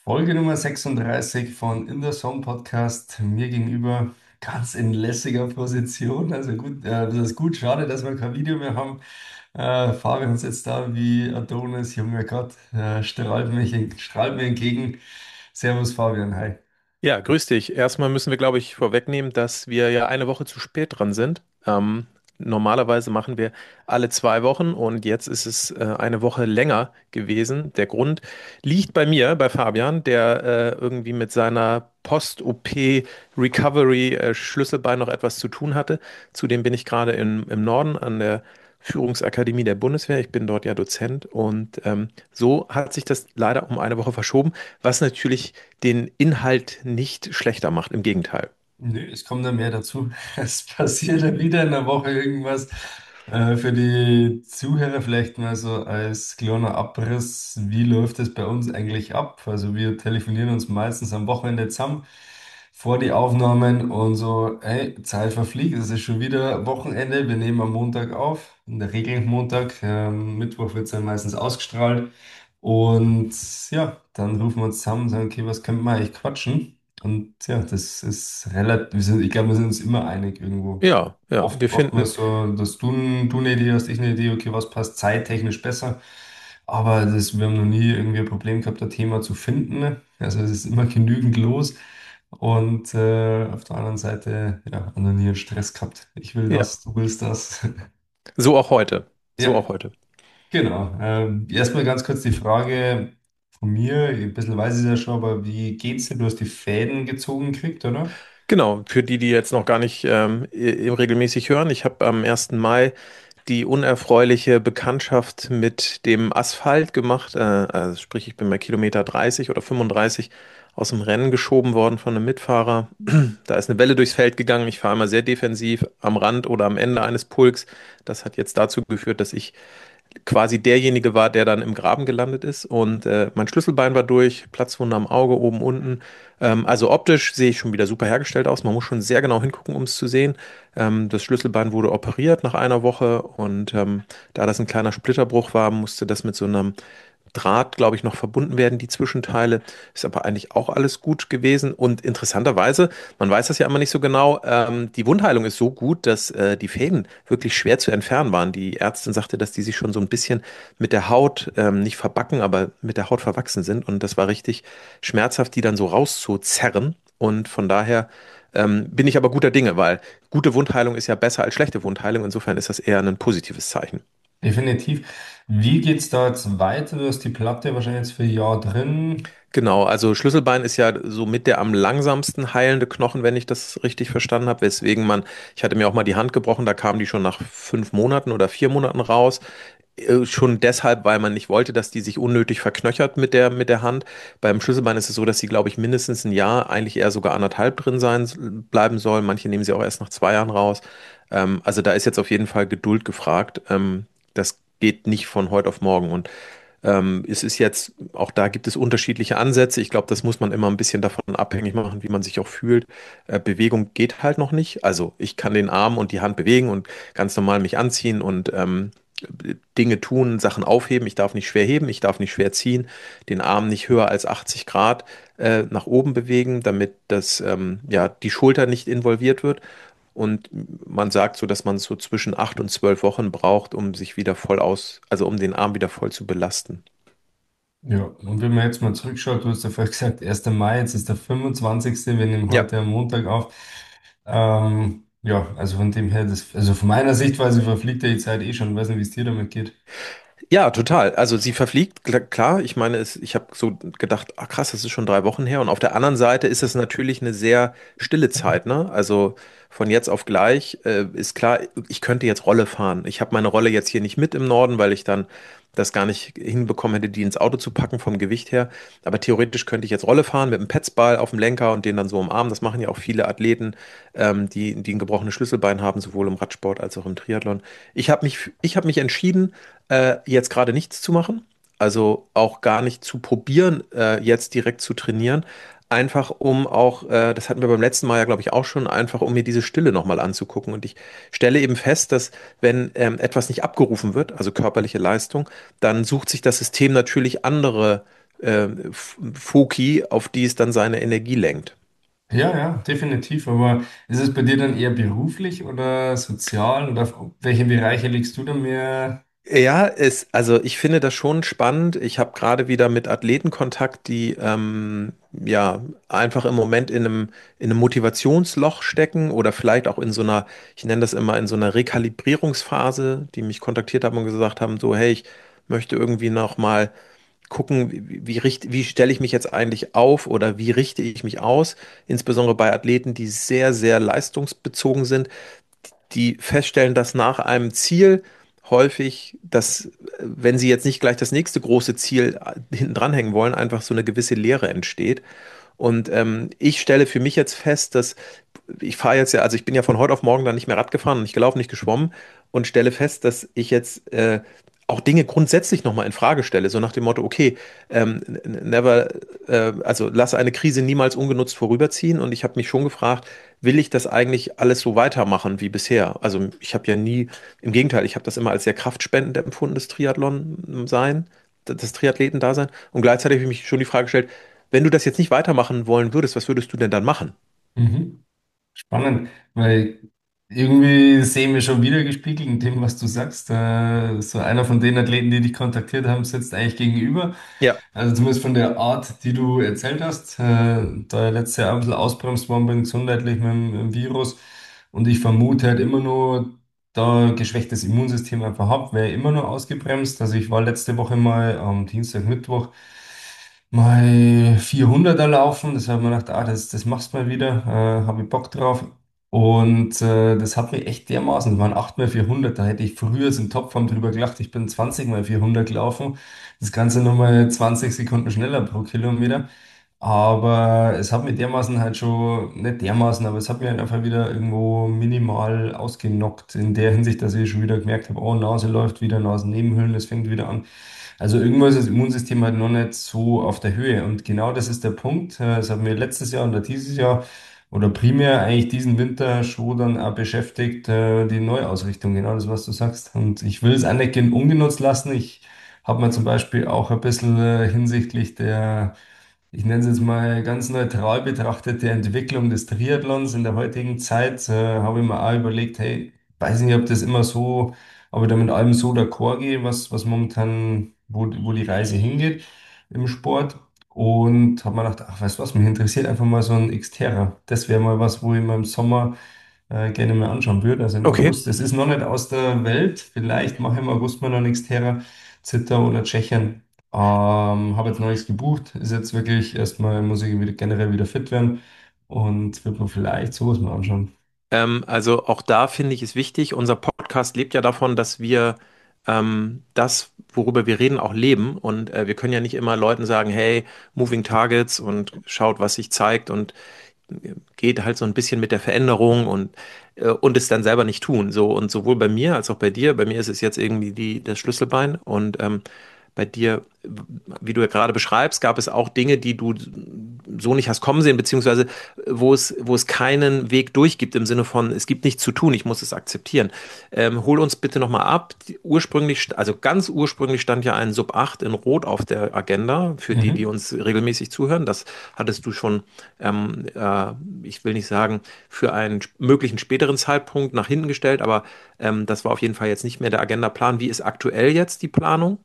Folge Nummer 36 von In the Zone Podcast. Mir gegenüber ganz in lässiger Position. Also gut, das ist gut. Schade, dass wir kein Video mehr haben. Fabian sitzt da wie Adonis, junger Gott, strahlt mir entgegen. Servus Fabian, hi. Ja, grüß dich. Erstmal müssen wir, glaube ich, vorwegnehmen, dass wir ja eine Woche zu spät dran sind. Normalerweise machen wir alle 2 Wochen und jetzt ist es eine Woche länger gewesen. Der Grund liegt bei mir, bei Fabian, der irgendwie mit seiner Post-OP-Recovery Schlüsselbein noch etwas zu tun hatte. Zudem bin ich gerade im Norden an der Führungsakademie der Bundeswehr. Ich bin dort ja Dozent und so hat sich das leider um eine Woche verschoben, was natürlich den Inhalt nicht schlechter macht, im Gegenteil. Nö, es kommt da mehr dazu. Es passiert ja wieder in der Woche irgendwas. Für die Zuhörer vielleicht mal so als kleiner Abriss, wie läuft es bei uns eigentlich ab? Also wir telefonieren uns meistens am Wochenende zusammen vor die Aufnahmen und so, hey, Zeit verfliegt, es ist schon wieder Wochenende, wir nehmen am Montag auf, in der Regel Montag, Mittwoch wird es dann meistens ausgestrahlt und ja, dann rufen wir uns zusammen und sagen, okay, was können wir eigentlich quatschen? Und ja, das ist relativ, ich glaube, wir sind uns immer einig irgendwo. Ja, ja, wir Oftmals finden, so, dass du eine Idee hast, ich eine Idee, okay, was passt zeittechnisch besser. Aber wir haben noch nie irgendwie ein Problem gehabt, ein Thema zu finden. Ne? Also es ist immer genügend los. Und auf der anderen Seite, ja, haben wir nie einen Stress gehabt. Ich will ja, das, du willst das. so auch heute. So Ja, auch heute. genau. Erstmal ganz kurz die Frage von mir. Ein bisschen weiß ich es ja schon, aber wie geht's dir? Du hast die Fäden gezogen gekriegt, oder? Genau, für die, die jetzt noch gar nicht regelmäßig hören, ich habe am 1. Mai die unerfreuliche Bekanntschaft mit dem Asphalt gemacht. Also sprich, ich bin bei Kilometer 30 oder 35 aus dem Rennen geschoben worden von einem Mitfahrer. Da ist eine Welle durchs Feld gegangen. Ich fahre immer sehr defensiv am Rand oder am Ende eines Pulks. Das hat jetzt dazu geführt, dass ich quasi derjenige war, der dann im Graben gelandet ist. Und mein Schlüsselbein war durch, Platzwunde am Auge, oben, unten. Also optisch sehe ich schon wieder super hergestellt aus. Man muss schon sehr genau hingucken, um es zu sehen. Das Schlüsselbein wurde operiert nach einer Woche und da das ein kleiner Splitterbruch war, musste das mit so einem Draht, glaube ich, noch verbunden werden, die Zwischenteile. Ist aber eigentlich auch alles gut gewesen. Und interessanterweise, man weiß das ja immer nicht so genau, die Wundheilung ist so gut, dass die Fäden wirklich schwer zu entfernen waren. Die Ärztin sagte, dass die sich schon so ein bisschen mit der Haut, nicht verbacken, aber mit der Haut verwachsen sind. Und das war richtig schmerzhaft, die dann so rauszuzerren. Und von daher bin ich aber guter Dinge, weil gute Wundheilung ist ja besser als schlechte Wundheilung. Insofern ist das eher ein positives Zeichen. Definitiv. Wie geht's da jetzt weiter? Du hast die Platte wahrscheinlich jetzt für ein Jahr drin. Genau, also Schlüsselbein ist ja somit der am langsamsten heilende Knochen, wenn ich das richtig verstanden habe, weswegen ich hatte mir auch mal die Hand gebrochen, da kam die schon nach 5 Monaten oder 4 Monaten raus. Schon deshalb, weil man nicht wollte, dass die sich unnötig verknöchert mit der Hand. Beim Schlüsselbein ist es so, dass sie, glaube ich, mindestens ein Jahr, eigentlich eher sogar anderthalb drin bleiben soll. Manche nehmen sie auch erst nach 2 Jahren raus. Also da ist jetzt auf jeden Fall Geduld gefragt. Das geht nicht von heute auf morgen. Und es ist jetzt, auch da gibt es unterschiedliche Ansätze. Ich glaube, das muss man immer ein bisschen davon abhängig machen, wie man sich auch fühlt. Bewegung geht halt noch nicht. Also ich kann den Arm und die Hand bewegen und ganz normal mich anziehen und Dinge tun, Sachen aufheben. Ich darf nicht schwer heben, ich darf nicht schwer ziehen, den Arm nicht höher als 80 Grad nach oben bewegen, damit ja, die Schulter nicht involviert wird. Und man sagt so, dass man so zwischen 8 und 12 Wochen braucht, um sich wieder also um den Arm wieder voll zu belasten. Ja, und wenn man jetzt mal zurückschaut, du hast ja vorher gesagt, 1. Mai, jetzt ist der 25. Wir nehmen Ja. heute am Montag auf. Ja, also von dem her, also von meiner Sichtweise verfliegt ja die Zeit eh schon. Ich weiß nicht, wie es dir damit geht. Ja, total. Also sie verfliegt, klar. Ich meine, ich habe so gedacht, ach krass, das ist schon 3 Wochen her. Und auf der anderen Seite ist es natürlich eine sehr stille Zeit, ne? Also von jetzt auf gleich ist klar, ich könnte jetzt Rolle fahren. Ich habe meine Rolle jetzt hier nicht mit im Norden, weil ich dann das gar nicht hinbekommen hätte, die ins Auto zu packen vom Gewicht her. Aber theoretisch könnte ich jetzt Rolle fahren mit einem Petsball auf dem Lenker und den dann so umarmen. Das machen ja auch viele Athleten, die ein gebrochenes Schlüsselbein haben, sowohl im Radsport als auch im Triathlon. Ich habe mich entschieden, jetzt gerade nichts zu machen, also auch gar nicht zu probieren, jetzt direkt zu trainieren. Einfach um auch, das hatten wir beim letzten Mal ja, glaube ich, auch schon, einfach um mir diese Stille nochmal anzugucken. Und ich stelle eben fest, dass wenn etwas nicht abgerufen wird, also körperliche Leistung, dann sucht sich das System natürlich andere Foki, auf die es dann seine Energie lenkt. Ja, ja, definitiv. Aber ist es bei dir dann eher beruflich oder sozial oder auf welche Bereiche legst du da mehr? Ja, also ich finde das schon spannend. Ich habe gerade wieder mit Athleten Kontakt, die ja einfach im Moment in einem Motivationsloch stecken oder vielleicht auch in so einer, ich nenne das immer in so einer Rekalibrierungsphase, die mich kontaktiert haben und gesagt haben, so, hey, ich möchte irgendwie noch mal gucken, wie stelle ich mich jetzt eigentlich auf oder wie richte ich mich aus, insbesondere bei Athleten, die sehr, sehr leistungsbezogen sind, die feststellen, dass nach einem Ziel häufig, dass, wenn sie jetzt nicht gleich das nächste große Ziel hinten dranhängen wollen, einfach so eine gewisse Leere entsteht. Und ich stelle für mich jetzt fest, dass ich fahre jetzt ja, also ich bin ja von heute auf morgen dann nicht mehr Rad gefahren, nicht gelaufen, nicht geschwommen und stelle fest, dass ich jetzt auch Dinge grundsätzlich nochmal in Frage stelle, so nach dem Motto, okay, never, also lass eine Krise niemals ungenutzt vorüberziehen. Und ich habe mich schon gefragt, will ich das eigentlich alles so weitermachen wie bisher? Also ich habe ja nie, im Gegenteil, ich habe das immer als sehr kraftspendend empfunden, das Triathlon sein, das Triathletendasein. Und gleichzeitig habe ich mich schon die Frage gestellt, wenn du das jetzt nicht weitermachen wollen würdest, was würdest du denn dann machen? Mhm. Spannend, weil irgendwie sehen wir schon wieder gespiegelt in dem, was du sagst. So einer von den Athleten, die dich kontaktiert haben, sitzt eigentlich gegenüber. Ja. Also zumindest von der Art, die du erzählt hast, da er letztes Jahr ein bisschen ausbremst worden bin, gesundheitlich mit dem Virus. Und ich vermute halt immer nur, da geschwächtes Immunsystem einfach habe, wäre immer nur ausgebremst. Also ich war letzte Woche mal am Dienstag, Mittwoch mal 400er laufen. Das habe ich mir gedacht, das machst du mal wieder, habe ich Bock drauf. Und das hat mich echt dermaßen, das waren 8 mal 400, da hätte ich früher in Topform drüber gelacht, ich bin 20 mal 400 gelaufen. Das Ganze nochmal 20 Sekunden schneller pro Kilometer. Aber es hat mich dermaßen halt schon, nicht dermaßen, aber es hat mich halt einfach wieder irgendwo minimal ausgenockt in der Hinsicht, dass ich schon wieder gemerkt habe, oh, Nase läuft wieder, Nasennebenhöhlen, es fängt wieder an. Also irgendwo ist das Immunsystem halt noch nicht so auf der Höhe. Und genau das ist der Punkt. Das hat mir letztes Jahr oder dieses Jahr oder primär eigentlich diesen Winter schon dann auch beschäftigt, die Neuausrichtung, genau das, was du sagst. Und ich will es auch nicht ungenutzt lassen. Ich habe mir zum Beispiel auch ein bisschen hinsichtlich der, ich nenne es jetzt mal ganz neutral betrachtet, der Entwicklung des Triathlons in der heutigen Zeit, habe ich mir auch überlegt, hey, weiß nicht, ob das immer so, ob ich da mit allem so d'accord gehe, was momentan, wo die Reise hingeht im Sport. Und habe mir gedacht, ach, weißt du was, mich interessiert einfach mal so ein Xterra. Das wäre mal was, wo ich mal im Sommer gerne mal anschauen würde. Also im Okay. August. Das ist noch nicht aus der Welt. Vielleicht mache ich im August mal noch ein Xterra, Zitter oder Tschechien. Habe jetzt noch nichts gebucht. Ist jetzt wirklich erstmal, muss ich wieder, generell wieder fit werden. Und wird man vielleicht sowas mal anschauen. Also auch da finde ich es wichtig, unser Podcast lebt ja davon, dass wir das, worüber wir reden, auch leben. Und wir können ja nicht immer Leuten sagen, hey, Moving Targets und schaut, was sich zeigt und geht halt so ein bisschen mit der Veränderung und es dann selber nicht tun. So, und sowohl bei mir als auch bei mir ist es jetzt irgendwie das Schlüsselbein und bei dir, wie du ja gerade beschreibst, gab es auch Dinge, die du so nicht hast kommen sehen, beziehungsweise wo es keinen Weg durch gibt im Sinne von, es gibt nichts zu tun, ich muss es akzeptieren. Hol uns bitte nochmal ab. Ursprünglich, also ganz ursprünglich stand ja ein Sub 8 in Rot auf der Agenda, für die, die Mhm. uns regelmäßig zuhören. Das hattest du schon, ich will nicht sagen, für einen möglichen späteren Zeitpunkt nach hinten gestellt, aber das war auf jeden Fall jetzt nicht mehr der Agendaplan. Wie ist aktuell jetzt die Planung?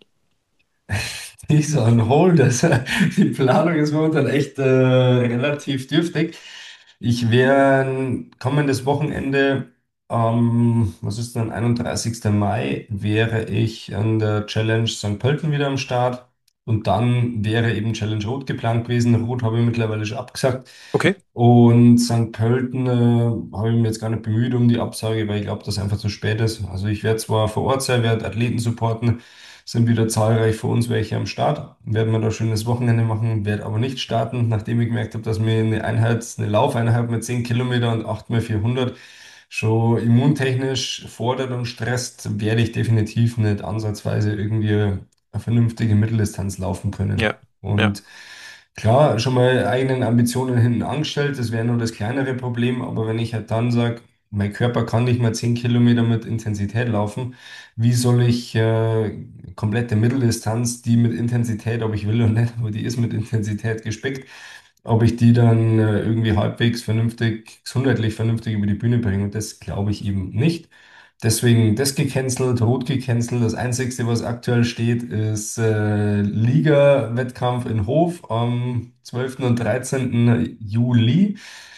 Nicht so on hold. Also, die Planung ist momentan echt relativ dürftig. Ich werde kommendes Wochenende, was ist denn, 31. Mai, wäre ich an der Challenge St. Pölten wieder am Start. Und dann wäre eben Challenge Rot geplant gewesen. Rot habe ich mittlerweile schon abgesagt. Okay. Und St. Pölten habe ich mir jetzt gar nicht bemüht um die Absage, weil ich glaube, dass es einfach zu spät ist. Also ich werde zwar vor Ort sein, werde Athleten supporten, sind wieder zahlreich für uns welche am Start, werden wir da ein schönes Wochenende machen, werde aber nicht starten, nachdem ich gemerkt habe, dass mir eine Einheit, eine Laufeinheit mit 10 Kilometer und 8 mal 400 schon immuntechnisch fordert und stresst, werde ich definitiv nicht ansatzweise irgendwie eine vernünftige Mitteldistanz laufen können. Ja, ja. Und klar, schon mal eigenen Ambitionen hinten angestellt, das wäre nur das kleinere Problem, aber wenn ich halt dann sage, mein Körper kann nicht mal 10 Kilometer mit Intensität laufen. Wie soll ich komplette Mitteldistanz, die mit Intensität, ob ich will oder nicht, aber die ist mit Intensität gespickt, ob ich die dann irgendwie halbwegs vernünftig, gesundheitlich vernünftig über die Bühne bringe? Und das glaube ich eben nicht. Deswegen das gecancelt, rot gecancelt. Das Einzige, was aktuell steht, ist Liga-Wettkampf in Hof am 12. und 13. Juli.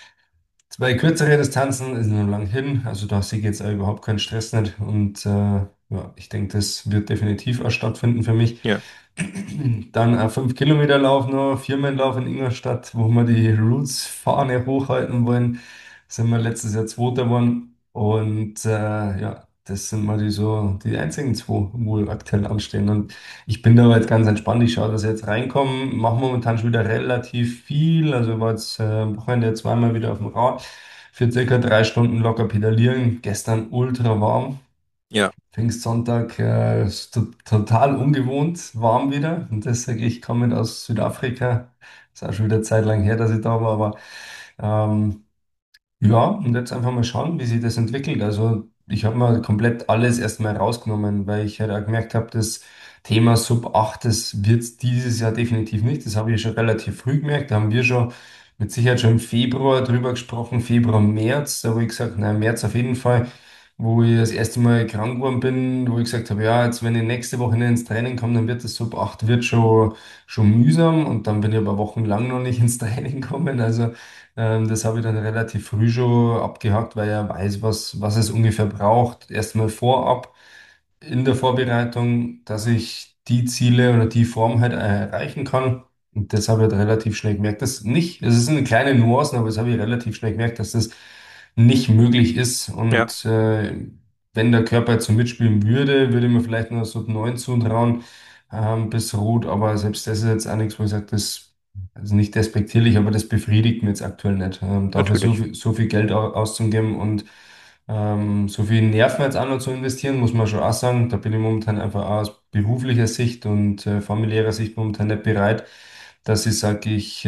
Zwei kürzere Distanzen ist noch lang hin, also da sehe ich jetzt auch überhaupt keinen Stress nicht. Und ja, ich denke, das wird definitiv auch stattfinden für mich. Ja. Dann ein 5 Kilometer Lauf noch, Firmenlauf in Ingolstadt, wo wir die Roots-Fahne hochhalten wollen. Sind wir letztes Jahr Zweiter geworden. Und ja, das sind mal die einzigen zwei, wohl aktuell anstehen. Und ich bin da jetzt ganz entspannt. Ich schaue, dass ich jetzt reinkomme. Mache momentan schon wieder relativ viel. Also war jetzt am Wochenende zweimal wieder auf dem Rad für circa 3 Stunden locker pedalieren. Gestern ultra warm. Ja. Pfingstsonntag ist total ungewohnt warm wieder. Und das sage ich, kommend aus Südafrika. Ist auch schon wieder Zeit lang her, dass ich da war, aber ähm, ja, und jetzt einfach mal schauen, wie sich das entwickelt. Also ich habe mal komplett alles erstmal rausgenommen, weil ich halt auch gemerkt habe, das Thema Sub 8, das wird dieses Jahr definitiv nicht. Das habe ich schon relativ früh gemerkt. Da haben wir schon mit Sicherheit schon im Februar drüber gesprochen, Februar, März. Da habe ich gesagt, nein, März auf jeden Fall, wo ich das erste Mal krank geworden bin, wo ich gesagt habe, ja, jetzt wenn ich nächste Woche nicht ins Training komme, dann wird das Sub 8 wird schon mühsam. Und dann bin ich aber wochenlang noch nicht ins Training gekommen. Also das habe ich dann relativ früh schon abgehakt, weil er weiß, was es ungefähr braucht. Erstmal vorab in der Vorbereitung, dass ich die Ziele oder die Form halt erreichen kann. Und das habe ich halt relativ schnell gemerkt. Das nicht, es ist eine kleine Nuance, aber das habe ich relativ schnell gemerkt, dass das nicht möglich ist. Ja. Und wenn der Körper jetzt so mitspielen würde, würde ich mir vielleicht noch so 9 zutrauen bis Rot. Aber selbst das ist jetzt auch nichts, wo ich sage, das also nicht despektierlich, aber das befriedigt mich jetzt aktuell nicht. Dafür Natürlich. so viel Geld auszugeben und so viel Nerven jetzt auch noch zu investieren, muss man schon auch sagen. Da bin ich momentan einfach auch aus beruflicher Sicht und familiärer Sicht momentan nicht bereit, dass ich sage, ich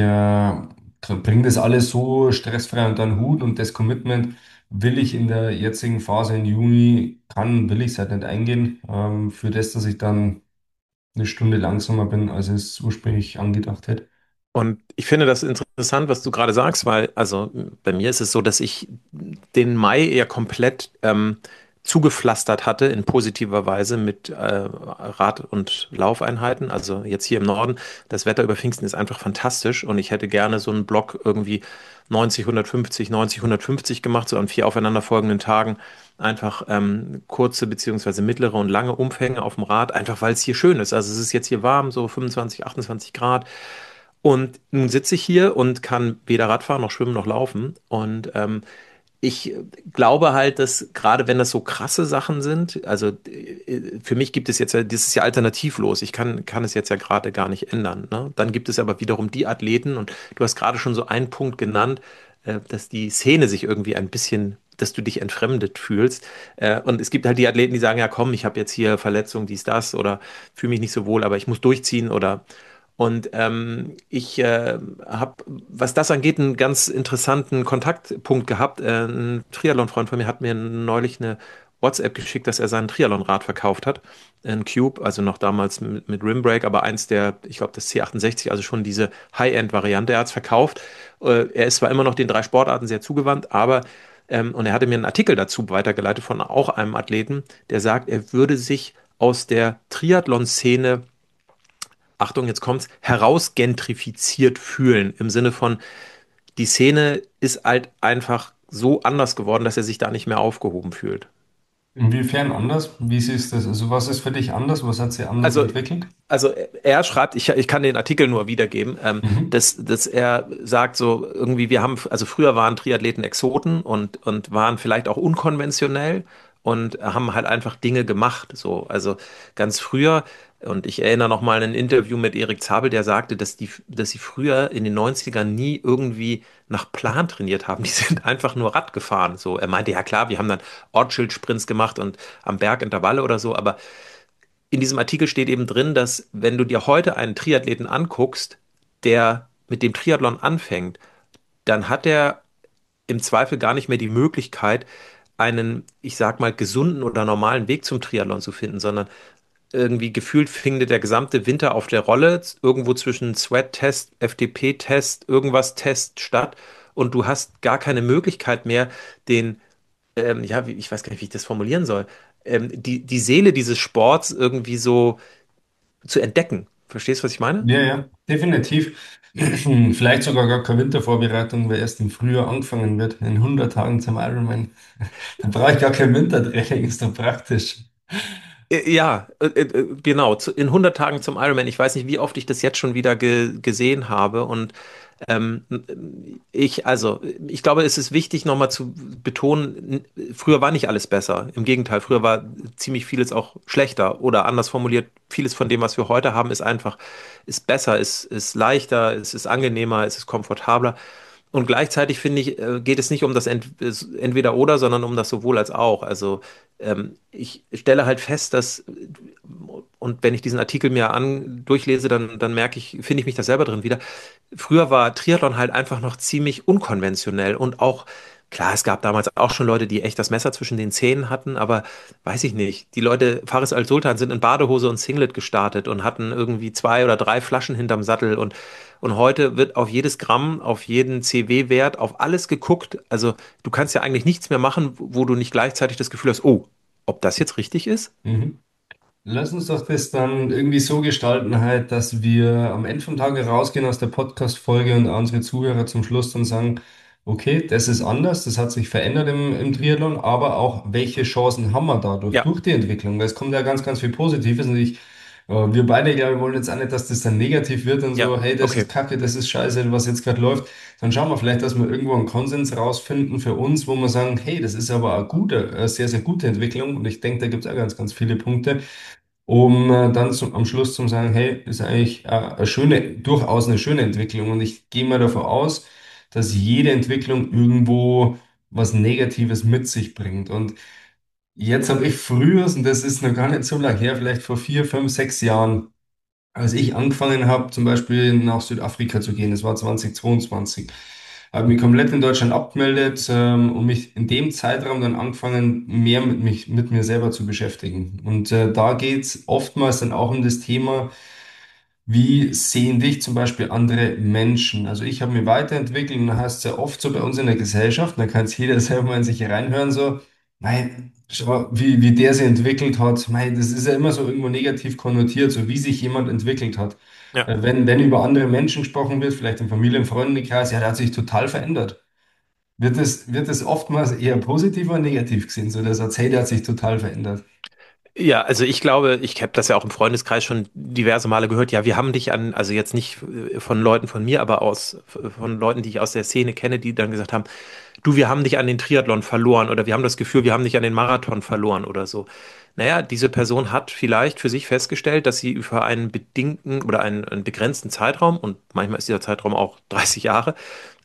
bringe das alles so stressfrei unter den Hut und das Commitment will ich in der jetzigen Phase im Juni, will ich es halt nicht eingehen, für das, dass ich dann eine Stunde langsamer bin, als es ursprünglich angedacht hätte. Und ich finde das interessant, was du gerade sagst, weil, also bei mir ist es so, dass ich den Mai eher komplett zugepflastert hatte in positiver Weise mit Rad- und Laufeinheiten. Also jetzt hier im Norden, das Wetter über Pfingsten ist einfach fantastisch und ich hätte gerne so einen Block irgendwie 90, 150, 90, 150 gemacht, so an 4 aufeinanderfolgenden Tagen. Einfach kurze beziehungsweise mittlere und lange Umfänge auf dem Rad, einfach weil es hier schön ist. Also es ist jetzt hier warm, so 25, 28 Grad. Und nun sitze ich hier und kann weder Radfahren noch schwimmen noch laufen. Und ich glaube halt, dass gerade wenn das so krasse Sachen sind, also für mich gibt es jetzt ja, das ist ja alternativlos. Ich kann es jetzt ja gerade gar nicht ändern. Ne? Dann gibt es aber wiederum die Athleten und du hast gerade schon so einen Punkt genannt, dass die Szene sich irgendwie ein bisschen, dass du dich entfremdet fühlst. Und es gibt halt die Athleten, die sagen, ja komm, ich habe jetzt hier Verletzung, dies, das oder fühle mich nicht so wohl, aber ich muss durchziehen oder und ich habe, was das angeht, einen ganz interessanten Kontaktpunkt gehabt. Ein Triathlon-Freund von mir hat mir neulich eine WhatsApp geschickt, dass er sein Triathlon-Rad verkauft hat. Ein Cube, also noch damals mit Rimbrake, aber eins der, ich glaube, das C68, also schon diese High-End-Variante. Er hat es verkauft. Er ist zwar immer noch den 3 Sportarten sehr zugewandt, aber und er hatte mir einen Artikel dazu weitergeleitet von auch einem Athleten, der sagt, er würde sich aus der Triathlon-Szene Achtung, jetzt kommt's, herausgentrifiziert fühlen. Im Sinne von, die Szene ist halt einfach so anders geworden, dass er sich da nicht mehr aufgehoben fühlt. Inwiefern anders? Wie siehst du das? Also was ist für dich anders? Was hat sich anders Also, entwickelt? also er schreibt, ich kann den Artikel nur wiedergeben, Mhm. dass er sagt so irgendwie, wir haben, also früher waren Triathleten Exoten und waren vielleicht auch unkonventionell und haben halt einfach Dinge gemacht. So, also ganz früher, und ich erinnere noch mal an ein Interview mit Erik Zabel, der sagte, dass sie früher in den Neunzigern nie irgendwie nach Plan trainiert haben. Die sind einfach nur Rad gefahren. So, er meinte, ja klar, wir haben dann Ortsschildsprints gemacht und am Berg Intervalle oder so, aber in diesem Artikel steht eben drin, dass wenn du dir heute einen Triathleten anguckst, der mit dem Triathlon anfängt, dann hat er im Zweifel gar nicht mehr die Möglichkeit, einen, ich sag mal, gesunden oder normalen Weg zum Triathlon zu finden, sondern irgendwie gefühlt findet der gesamte Winter auf der Rolle, irgendwo zwischen Sweat-Test, FTP-Test, irgendwas Test statt und du hast gar keine Möglichkeit mehr, den, ja, ich weiß gar nicht, wie ich das formulieren soll, die Seele dieses Sports irgendwie so zu entdecken. Verstehst du, was ich meine? Ja, ja, definitiv. Vielleicht sogar gar keine Wintervorbereitung, weil erst im Frühjahr angefangen wird, in 100 Tagen zum Ironman. Dann brauche ich gar kein Wintertraining, ist doch praktisch. Ja, genau. In 100 Tagen zum Ironman. Ich weiß nicht, wie oft ich das jetzt schon wieder gesehen habe. Und ähm, also, ich glaube, es ist wichtig, nochmal zu betonen, früher war nicht alles besser. Im Gegenteil, früher war ziemlich vieles auch schlechter. Oder anders formuliert, vieles von dem, was wir heute haben, ist einfach, ist besser, ist leichter, es ist angenehmer, es ist komfortabler. Und gleichzeitig finde ich, geht es nicht um das Entweder-Oder, sondern um das sowohl als auch. Also ich stelle halt fest, dass, und wenn ich diesen Artikel mir durchlese, dann merke ich, finde ich mich da selber drin wieder. Früher war Triathlon halt einfach noch ziemlich unkonventionell und auch, klar, es gab damals auch schon Leute, die echt das Messer zwischen den Zähnen hatten, aber weiß ich nicht. Die Leute, Faris Al-Sultan, sind in Badehose und Singlet gestartet und hatten irgendwie 2 oder 3 Flaschen hinterm Sattel und heute wird auf jedes Gramm, auf jeden CW-Wert, auf alles geguckt. Also du kannst ja eigentlich nichts mehr machen, wo du nicht gleichzeitig das Gefühl hast, oh, ob das jetzt richtig ist? Mhm. Lass uns doch das dann irgendwie so gestalten, halt, dass wir am Ende vom Tag rausgehen aus der Podcast-Folge und unsere Zuhörer zum Schluss dann sagen, okay, das ist anders, das hat sich verändert im Triathlon, aber auch welche Chancen haben wir dadurch, Ja, durch die Entwicklung? Weil es kommt ja ganz, ganz viel Positives und wir beide, glaube ich, wollen jetzt auch nicht, dass das dann negativ wird und ja, so, hey, das okay. ist Kacke, das ist Scheiße, was jetzt gerade läuft. Dann schauen wir vielleicht, dass wir irgendwo einen Konsens rausfinden für uns, wo wir sagen, hey, das ist aber eine sehr, sehr gute Entwicklung und ich denke, da gibt es auch ganz, ganz viele Punkte um dann am Schluss zu sagen, hey, ist eigentlich eine schöne, durchaus eine schöne Entwicklung. Und ich gehe mal davon aus, dass jede Entwicklung irgendwo was Negatives mit sich bringt. Und jetzt habe ich früher, und das ist noch gar nicht so lange her, vielleicht vor 4, 5, 6 Jahren, als ich angefangen habe, zum Beispiel nach Südafrika zu gehen, das war 2022, habe mich komplett in Deutschland abgemeldet und mich in dem Zeitraum dann angefangen, mehr mit mir selber zu beschäftigen. Und da geht es oftmals dann auch um das Thema, wie sehen dich zum Beispiel andere Menschen? Also ich habe mich weiterentwickelt und da heißt es ja oft so bei uns in der Gesellschaft, da kann es jeder selber mal in sich reinhören, so, mei, schau, wie der sich entwickelt hat, mei, das ist ja immer so irgendwo negativ konnotiert, so wie sich jemand entwickelt hat. Ja. Wenn über andere Menschen gesprochen wird, vielleicht im Familien-, Freundeskreis, ja, der hat sich total verändert. Wird es oftmals eher positiv oder negativ gesehen, so der Satz, hey, der hat sich total verändert. Ja, also ich glaube, ich habe das ja auch im Freundeskreis schon diverse Male gehört. Ja, wir haben dich also jetzt nicht von Leuten von mir, aber von Leuten, die ich aus der Szene kenne, die dann gesagt haben, du, wir haben dich an den Triathlon verloren oder wir haben das Gefühl, wir haben dich an den Marathon verloren oder so. Naja, diese Person hat vielleicht für sich festgestellt, dass sie über einen bedingten oder einen begrenzten Zeitraum, und manchmal ist dieser Zeitraum auch 30 Jahre,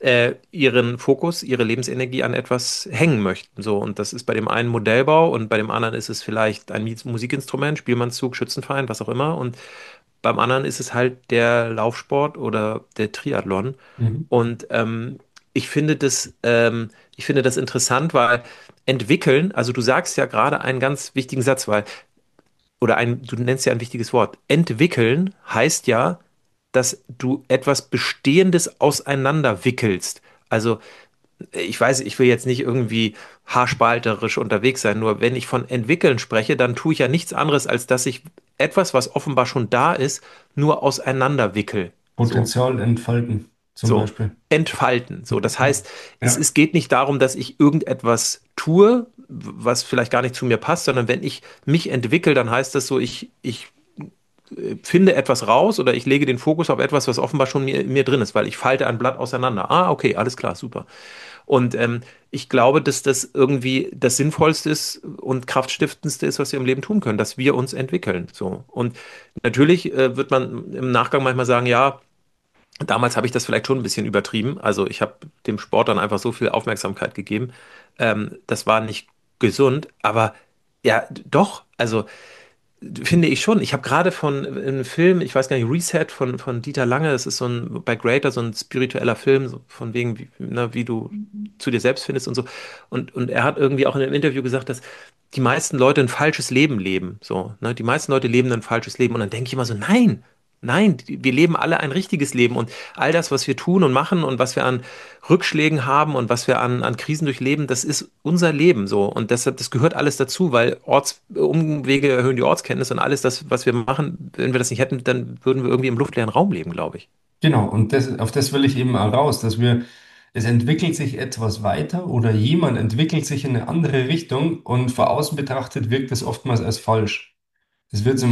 ihren Fokus, ihre Lebensenergie an etwas hängen möchten. So, und das ist bei dem einen Modellbau und bei dem anderen ist es vielleicht ein Musikinstrument, Spielmannszug, Schützenverein, was auch immer. Und beim anderen ist es halt der Laufsport oder der Triathlon. Mhm. Und ich finde das interessant, weil entwickeln, also du sagst ja gerade einen ganz wichtigen Satz, du nennst ja ein wichtiges Wort. Entwickeln heißt ja, dass du etwas Bestehendes auseinanderwickelst. Also ich weiß, ich will jetzt nicht irgendwie haarspalterisch unterwegs sein, nur wenn ich von entwickeln spreche, dann tue ich ja nichts anderes, als dass ich etwas, was offenbar schon da ist, nur auseinanderwickel. So. Potenzial entfalten, zum So, Beispiel. entfalten. So, das heißt, Ja. es geht nicht darum, dass ich irgendetwas tue, was vielleicht gar nicht zu mir passt, sondern wenn ich mich entwickle, dann heißt das so, ich finde etwas raus oder ich lege den Fokus auf etwas, was offenbar schon mir drin ist, weil ich falte ein Blatt auseinander. Ah, okay, alles klar, super. Und ich glaube, dass das irgendwie das Sinnvollste ist und Kraftstiftendste ist, was wir im Leben tun können, dass wir uns entwickeln. So. Und natürlich wird man im Nachgang manchmal sagen, ja, damals habe ich das vielleicht schon ein bisschen übertrieben. Also ich habe dem Sport dann einfach so viel Aufmerksamkeit gegeben. Das war nicht gesund, aber ja, doch. Also Finde ich schon. Ich habe gerade von einem Film, ich weiß gar nicht, Reset von Dieter Lange, das ist so ein bei Greater, so ein spiritueller Film, so von wegen, wie, ne, wie du zu dir selbst findest und so. Und er hat irgendwie auch in einem Interview gesagt, dass die meisten Leute ein falsches Leben leben. So, ne? Die meisten Leute leben ein falsches Leben. Und dann denke ich immer so, nein, nein, wir leben alle ein richtiges Leben. Und all das, was wir tun und machen und was wir an Rückschlägen haben und was wir an Krisen durchleben, das ist unser Leben so. Und deshalb, das gehört alles dazu, weil Umwege erhöhen die Ortskenntnis und alles das, was wir machen, wenn wir das nicht hätten, dann würden wir irgendwie im luftleeren Raum leben, glaube ich. Genau, und auf das will ich eben auch raus, es entwickelt sich etwas weiter oder jemand entwickelt sich in eine andere Richtung und von außen betrachtet wirkt es oftmals als falsch. Es wird so,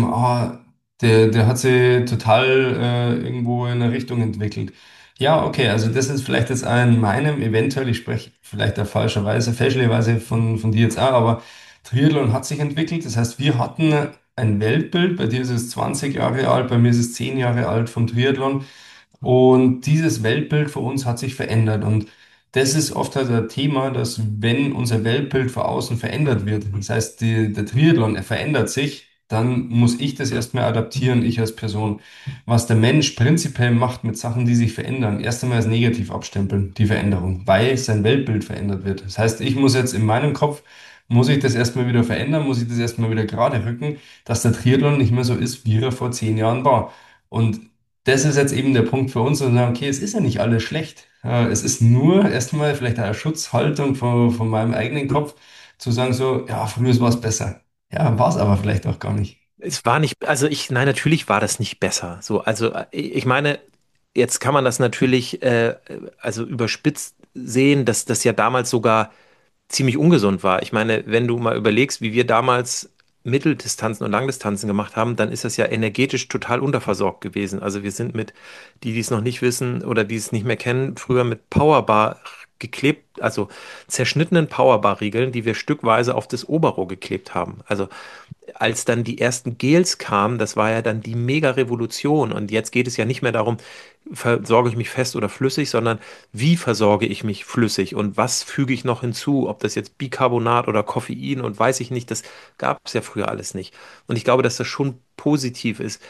der hat sich total irgendwo in eine Richtung entwickelt. Ja, okay, also das ist vielleicht jetzt an meinem, eventuell, ich spreche vielleicht auch fälschlicherweise von dir jetzt auch, aber Triathlon hat sich entwickelt. Das heißt, wir hatten ein Weltbild, bei dir ist es 20 Jahre alt, bei mir ist es 10 Jahre alt vom Triathlon. Und dieses Weltbild für uns hat sich verändert. Und das ist oft halt ein Thema, dass wenn unser Weltbild von außen verändert wird, das heißt, der Triathlon, er verändert sich, dann muss ich das erstmal adaptieren, ich als Person. Was der Mensch prinzipiell macht mit Sachen, die sich verändern, erst einmal als negativ abstempeln, die Veränderung, weil sein Weltbild verändert wird. Das heißt, ich muss jetzt in meinem Kopf, muss ich das erstmal wieder verändern, muss ich das erstmal wieder gerade rücken, dass der Triathlon nicht mehr so ist, wie er vor 10 Jahren war. Und das ist jetzt eben der Punkt für uns, zu sagen, okay, es ist ja nicht alles schlecht. Es ist nur erstmal vielleicht eine Schutzhaltung von meinem eigenen Kopf, zu sagen so, ja, früher war es besser. Ja, war es aber vielleicht auch gar nicht. Es war nicht, also nein, natürlich war das nicht besser. So, also ich meine, jetzt kann man das natürlich also überspitzt sehen, dass das ja damals sogar ziemlich ungesund war. Ich meine, wenn du mal überlegst, wie wir damals Mitteldistanzen und Langdistanzen gemacht haben, dann ist das ja energetisch total unterversorgt gewesen. Also wir sind mit, die es noch nicht wissen oder die es nicht mehr kennen, früher mit Powerbar geklebt, also zerschnittenen Powerbar-Riegeln, die wir stückweise auf das Oberrohr geklebt haben. Also als dann die ersten Gels kamen, das war ja dann die Mega-Revolution. Und jetzt geht es ja nicht mehr darum, versorge ich mich fest oder flüssig, sondern wie versorge ich mich flüssig und was füge ich noch hinzu, ob das jetzt Bicarbonat oder Koffein und weiß ich nicht, das gab es ja früher alles nicht. Und ich glaube, dass das schon positiv ist.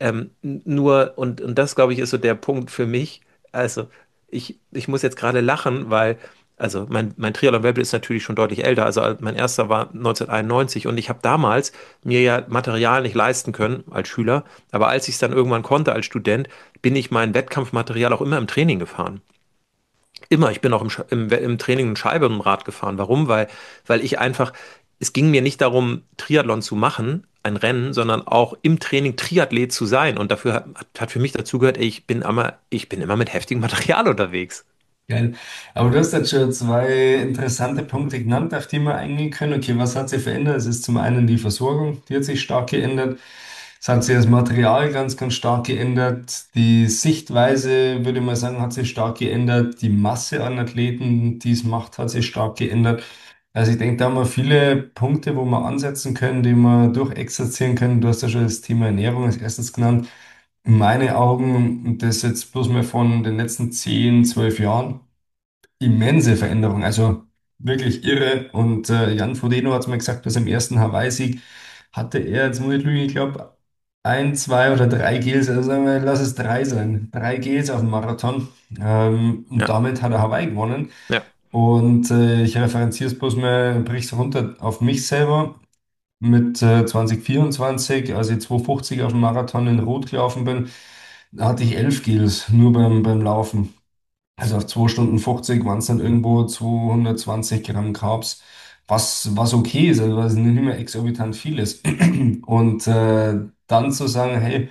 Und das, glaube ich, ist so der Punkt für mich. Also, ich muss jetzt gerade lachen, weil also mein Triathlon-Weltbild ist natürlich schon deutlich älter. Also mein erster war 1991 und ich habe damals mir ja Material nicht leisten können als Schüler. Aber als ich es dann irgendwann konnte als Student, bin ich mein Wettkampfmaterial auch immer im Training gefahren. Immer, ich bin auch im Training ein Scheibenrad gefahren. Warum? Weil ich einfach, es ging mir nicht darum, Triathlon zu machen, ein Rennen, sondern auch im Training Triathlet zu sein. Und dafür hat für mich dazu gehört, ey, ich bin immer mit heftigem Material unterwegs. Geil. Aber du hast jetzt schon zwei interessante Punkte genannt, auf die wir eingehen können. Okay, was hat sich verändert? Es ist zum einen die Versorgung, die hat sich stark geändert. Es hat sich das Material ganz stark geändert. Die Sichtweise, würde ich mal sagen, hat sich stark geändert. Die Masse an Athleten, die es macht, hat sich stark geändert. Also ich denke, da haben wir viele Punkte, wo wir ansetzen können, die wir durchexerzieren können. Du hast ja schon das Thema Ernährung als erstes genannt. In meinen Augen, und das jetzt bloß mal von den letzten 10, 12 Jahren, immense Veränderung, also wirklich irre. Und Jan Frodeno hat es mir gesagt, dass im ersten Hawaii-Sieg hatte er, jetzt muss ich lügen, ich glaube, ein, zwei oder drei Gels, also sagen wir, lass es drei sein, drei Gels auf dem Marathon. Und Ja, damit hat er Hawaii gewonnen. ja, Und ich referenziere es bloß mal, brich's runter auf mich selber. Mit 2024, als ich 250 auf dem Marathon in Rot gelaufen bin, da hatte ich 11 Gels nur beim Laufen. Also auf 2 Stunden 50 waren es dann irgendwo 220 Gramm Carbs, was okay ist, also was nicht mehr exorbitant viel ist. Und dann zu sagen, hey,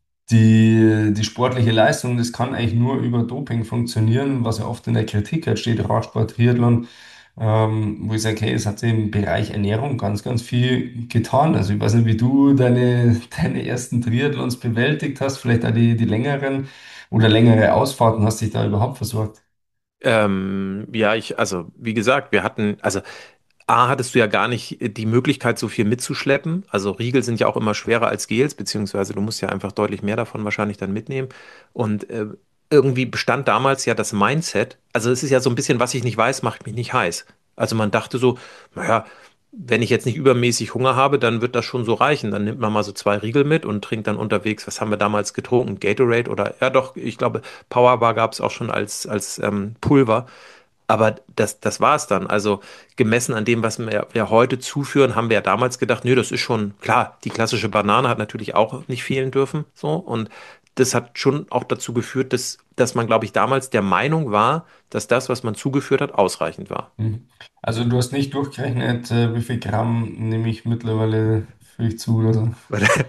die sportliche Leistung, das kann eigentlich nur über Doping funktionieren, was ja oft in der Kritik halt steht, Radsport, Triathlon, wo ich sage, hey, es hat im Bereich Ernährung ganz viel getan. Also ich weiß nicht, wie du deine ersten Triathlons bewältigt hast, vielleicht auch die längeren oder längere Ausfahrten, hast dich da überhaupt versorgt? ja, also wie gesagt, wir hatten, also A, hattest du ja gar nicht die Möglichkeit, so viel mitzuschleppen. Also Riegel sind ja auch immer schwerer als Gels, beziehungsweise du musst ja einfach deutlich mehr davon wahrscheinlich dann mitnehmen. Und irgendwie bestand damals ja das Mindset, also es ist ja so ein bisschen, was ich nicht weiß, macht mich nicht heiß. Also man dachte so, naja, wenn ich jetzt nicht übermäßig Hunger habe, dann wird das schon so reichen. Dann nimmt man mal so zwei Riegel mit und trinkt dann unterwegs. Was haben wir damals getrunken? Gatorade oder, ja doch, ich glaube, Powerbar gab es auch schon als Pulver. Aber das war es dann. Also gemessen an dem, was wir heute zuführen, haben wir ja damals gedacht, nö, das ist schon klar. Die klassische Banane hat natürlich auch nicht fehlen dürfen. So. Und das hat schon auch dazu geführt, dass man, glaube ich, damals der Meinung war, dass das, was man zugeführt hat, ausreichend war. Mhm. Also du hast nicht durchgerechnet, wie viel Gramm nehme ich mittlerweile für ich zu oder so.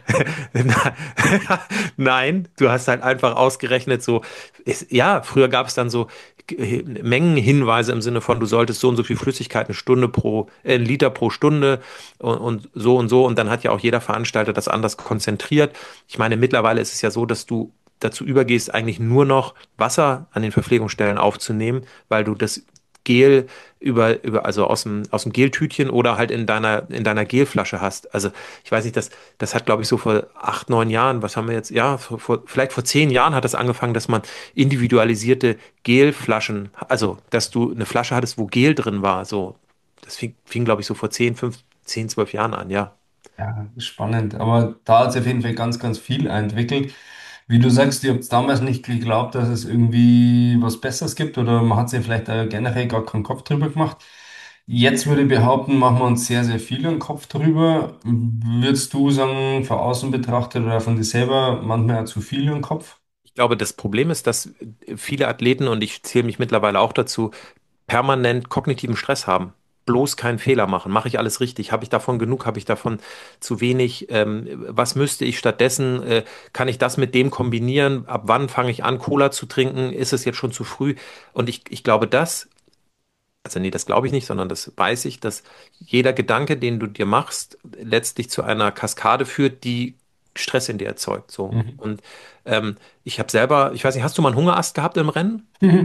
Nein, du hast halt einfach ausgerechnet, so, ja, früher gab es dann so Mengenhinweise im Sinne von, du solltest so und so viel Flüssigkeit eine Stunde ein Liter pro Stunde und so und so. Und dann hat ja auch jeder Veranstalter das anders konzentriert. Ich meine, mittlerweile ist es ja so, dass du dazu übergehst, eigentlich nur noch Wasser an den Verpflegungsstellen aufzunehmen, weil du das Gel also aus dem Geltütchen oder halt in deiner Gelflasche hast. Also ich weiß nicht, das hat, glaube ich, so vor 8, 9 Jahren, was haben wir jetzt? Ja, vielleicht vor 10 Jahren hat das angefangen, dass man individualisierte Gelflaschen, also dass du eine Flasche hattest, wo Gel drin war. So, das fing glaube ich, so vor 10, 12 Jahren an, ja. Ja, spannend. Aber da hat sich auf jeden Fall ganz, ganz viel entwickelt. Wie du sagst, ihr habt damals nicht geglaubt, dass es irgendwie was Besseres gibt oder man hat sich vielleicht generell gar keinen Kopf drüber gemacht. Jetzt würde ich behaupten, machen wir uns sehr, sehr viel einen Kopf drüber. Würdest du sagen, von außen betrachtet oder von dir selber, manchmal auch zu viel im Kopf? Ich glaube, das Problem ist, dass viele Athleten, und ich zähle mich mittlerweile auch dazu, permanent kognitiven Stress haben. Bloß keinen Fehler machen. Mache ich alles richtig? Habe ich davon genug? Habe ich davon zu wenig? Was müsste ich stattdessen? Kann ich das mit dem kombinieren? Ab wann fange ich an, Cola zu trinken? Ist es jetzt schon zu früh? Und ich glaube, also nee, das glaube ich nicht, sondern das weiß ich, dass jeder Gedanke, den du dir machst, letztlich zu einer Kaskade führt, die Stress in dir erzeugt. So. Mhm. Und ich habe selber, ich weiß nicht, hast du mal einen Hungerast gehabt im Rennen?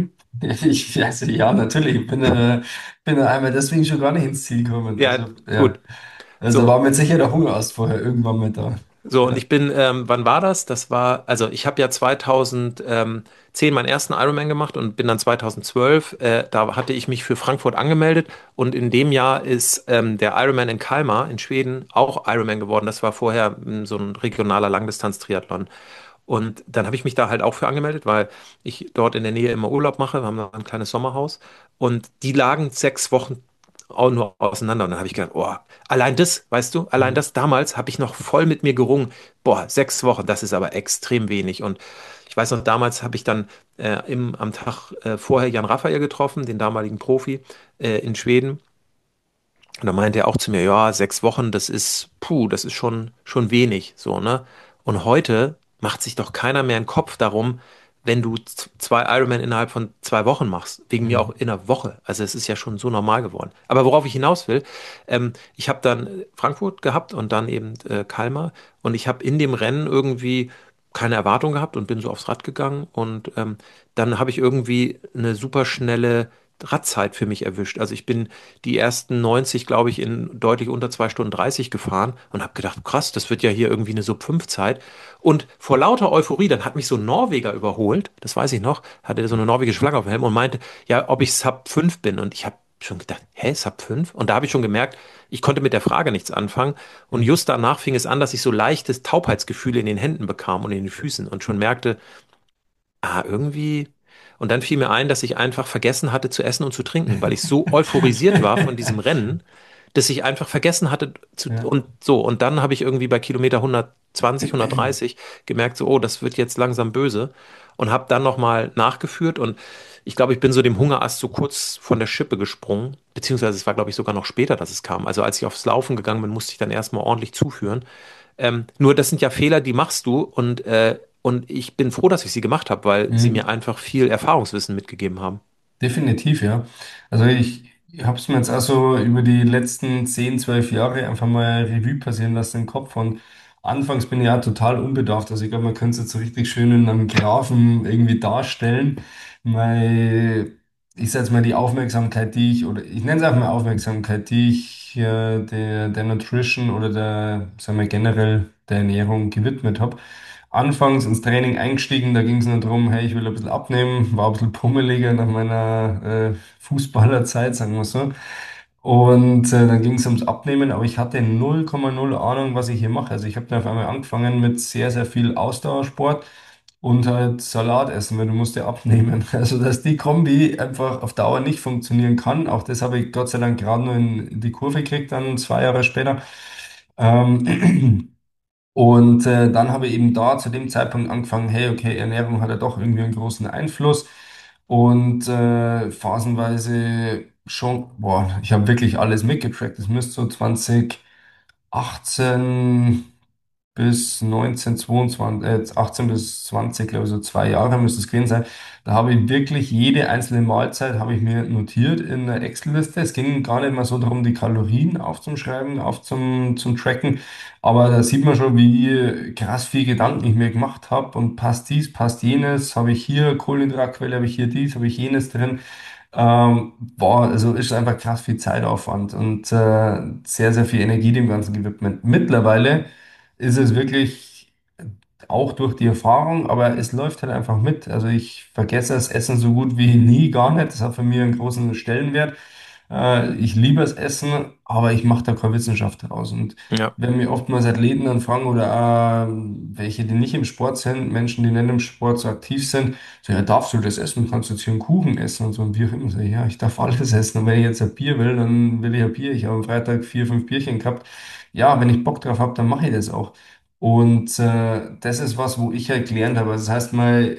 Also, ja, natürlich. Bin einmal deswegen schon gar nicht ins Ziel gekommen. Ja, Also, ja. gut. Also So, war mit Sicherheit der Hungerast vorher irgendwann mal da. So, und Ja. ich bin, wann war das? Das war, also ich habe ja 2010 meinen ersten Ironman gemacht und bin dann 2012, da hatte ich mich für Frankfurt angemeldet und in dem Jahr ist der Ironman in Kalmar in Schweden auch Ironman geworden. Das war vorher so ein regionaler Langdistanz-Triathlon. Und dann habe ich mich da halt auch für angemeldet, weil ich dort in der Nähe immer Urlaub mache. Wir haben da ein kleines Sommerhaus und die lagen 6 Wochen auch nur auseinander. Und dann habe ich gedacht, oh, allein das, weißt du, allein Mhm. das damals habe ich noch voll mit mir gerungen. Boah, 6 Wochen, das ist aber extrem wenig. Und ich weiß noch, damals habe ich dann am Tag vorher Jan Raphael getroffen, den damaligen Profi in Schweden. Und da meinte er auch zu mir, ja, 6 Wochen, das ist schon wenig, so, ne? Und heute macht sich doch keiner mehr einen Kopf darum, wenn du zwei Ironman innerhalb von 2 Wochen machst. Wegen mir auch Mhm. in einer Woche. Also es ist ja schon so normal geworden. Aber worauf ich hinaus will, ich habe dann Frankfurt gehabt und dann eben Kalmar. Und ich habe in dem Rennen irgendwie keine Erwartung gehabt und bin so aufs Rad gegangen. Und dann habe ich irgendwie eine super schnelle Radzeit für mich erwischt. Also ich bin die ersten 90, glaube ich, in deutlich unter 2 Stunden 30 gefahren und habe gedacht, krass, das wird ja hier irgendwie eine Sub-5-Zeit. Und vor lauter Euphorie, dann hat mich so ein Norweger überholt, das weiß ich noch, hatte so eine norwegische Flagge auf dem Helm und meinte, ja, ob ich Sub 5 bin. Und ich habe schon gedacht, hä, Sub 5? Und da habe ich schon gemerkt, ich konnte mit der Frage nichts anfangen. Und Mhm. just danach fing es an, dass ich so leichtes Taubheitsgefühl in den Händen bekam und in den Füßen und schon merkte, irgendwie. Und dann fiel mir ein, dass ich einfach vergessen hatte zu essen und zu trinken, weil ich so euphorisiert war von diesem Rennen, dass ich einfach vergessen hatte Ja. und so. Und dann habe ich irgendwie bei Kilometer 120, 130 gemerkt, so, oh, das wird jetzt langsam böse. Und habe dann nochmal nachgeführt. Und ich glaube, ich bin so dem Hungerast so kurz von der Schippe gesprungen. Beziehungsweise es war, glaube ich, sogar noch später, dass es kam. Also als ich aufs Laufen gegangen bin, musste ich dann erstmal ordentlich zuführen. Nur das sind ja Fehler, die machst du und ich bin froh, dass ich sie gemacht habe, weil sie mir Mhm. einfach viel Erfahrungswissen mitgegeben haben. Definitiv, ja. Also ich habe es mir jetzt also über die letzten 10, 12 Jahre einfach mal Revue passieren lassen im Kopf. Und anfangs bin ich ja total unbedarft. Also ich glaube, man könnte es jetzt so richtig schön in einem Graphen irgendwie darstellen. Weil ich sage jetzt mal die Aufmerksamkeit, die ich, oder ich nenne es einfach mal Aufmerksamkeit, die ich der Nutrition oder sagen wir generell der Ernährung gewidmet habe. Anfangs ins Training eingestiegen, da ging es nur darum, hey, ich will ein bisschen abnehmen, war ein bisschen pummeliger nach meiner Fußballerzeit, sagen wir so. Und dann ging es ums Abnehmen, aber ich hatte 0,0 Ahnung, was ich hier mache. Also ich habe dann auf einmal angefangen mit sehr, sehr viel Ausdauersport und halt Salat essen, weil du musst ja abnehmen. Also dass die Kombi einfach auf Dauer nicht funktionieren kann. Auch das habe ich Gott sei Dank gerade nur in die Kurve gekriegt, dann 2 Jahre später. Ähm, Und dann habe ich eben da zu dem Zeitpunkt angefangen, hey, okay, Ernährung hat ja doch irgendwie einen großen Einfluss. Und phasenweise schon, boah, ich habe wirklich alles mitgetrackt. Es müsste so 2018 bis 19, 22, 18 bis 20, glaube ich, so 2 Jahre müsste es gewesen sein. Da habe ich wirklich jede einzelne Mahlzeit habe ich mir notiert in einer Excel-Liste. Es ging gar nicht mal so darum, die Kalorien aufzuschreiben, zum Tracken. Aber da sieht man schon, wie krass viel Gedanken ich mir gemacht habe. Und passt dies, passt jenes, habe ich hier Kohlenhydratquelle, habe ich hier dies, habe ich jenes drin. Boah, also ist einfach krass viel Zeitaufwand und sehr, sehr viel Energie dem Ganzen gewidmet. Mittlerweile ist es wirklich auch durch die Erfahrung, aber es läuft halt einfach mit. Also ich vergesse das Essen so gut wie nie, gar nicht. Das hat für mich einen großen Stellenwert. Ich liebe das Essen, aber ich mache da keine Wissenschaft daraus. Und Ja. wenn mir oftmals Athleten dann fragen oder welche, die nicht im Sport sind, Menschen, die nicht im Sport so aktiv sind, so, ja, darfst du das essen? Kannst du jetzt hier einen Kuchen essen und so ein Bier? Ich so, ja, ich darf alles essen. Und wenn ich jetzt ein Bier will, dann will ich ein Bier. Ich habe am Freitag 4, 5 Bierchen gehabt. Ja, wenn ich Bock drauf habe, dann mache ich das auch. Und das ist was, wo ich halt gelernt habe. Also das heißt mal,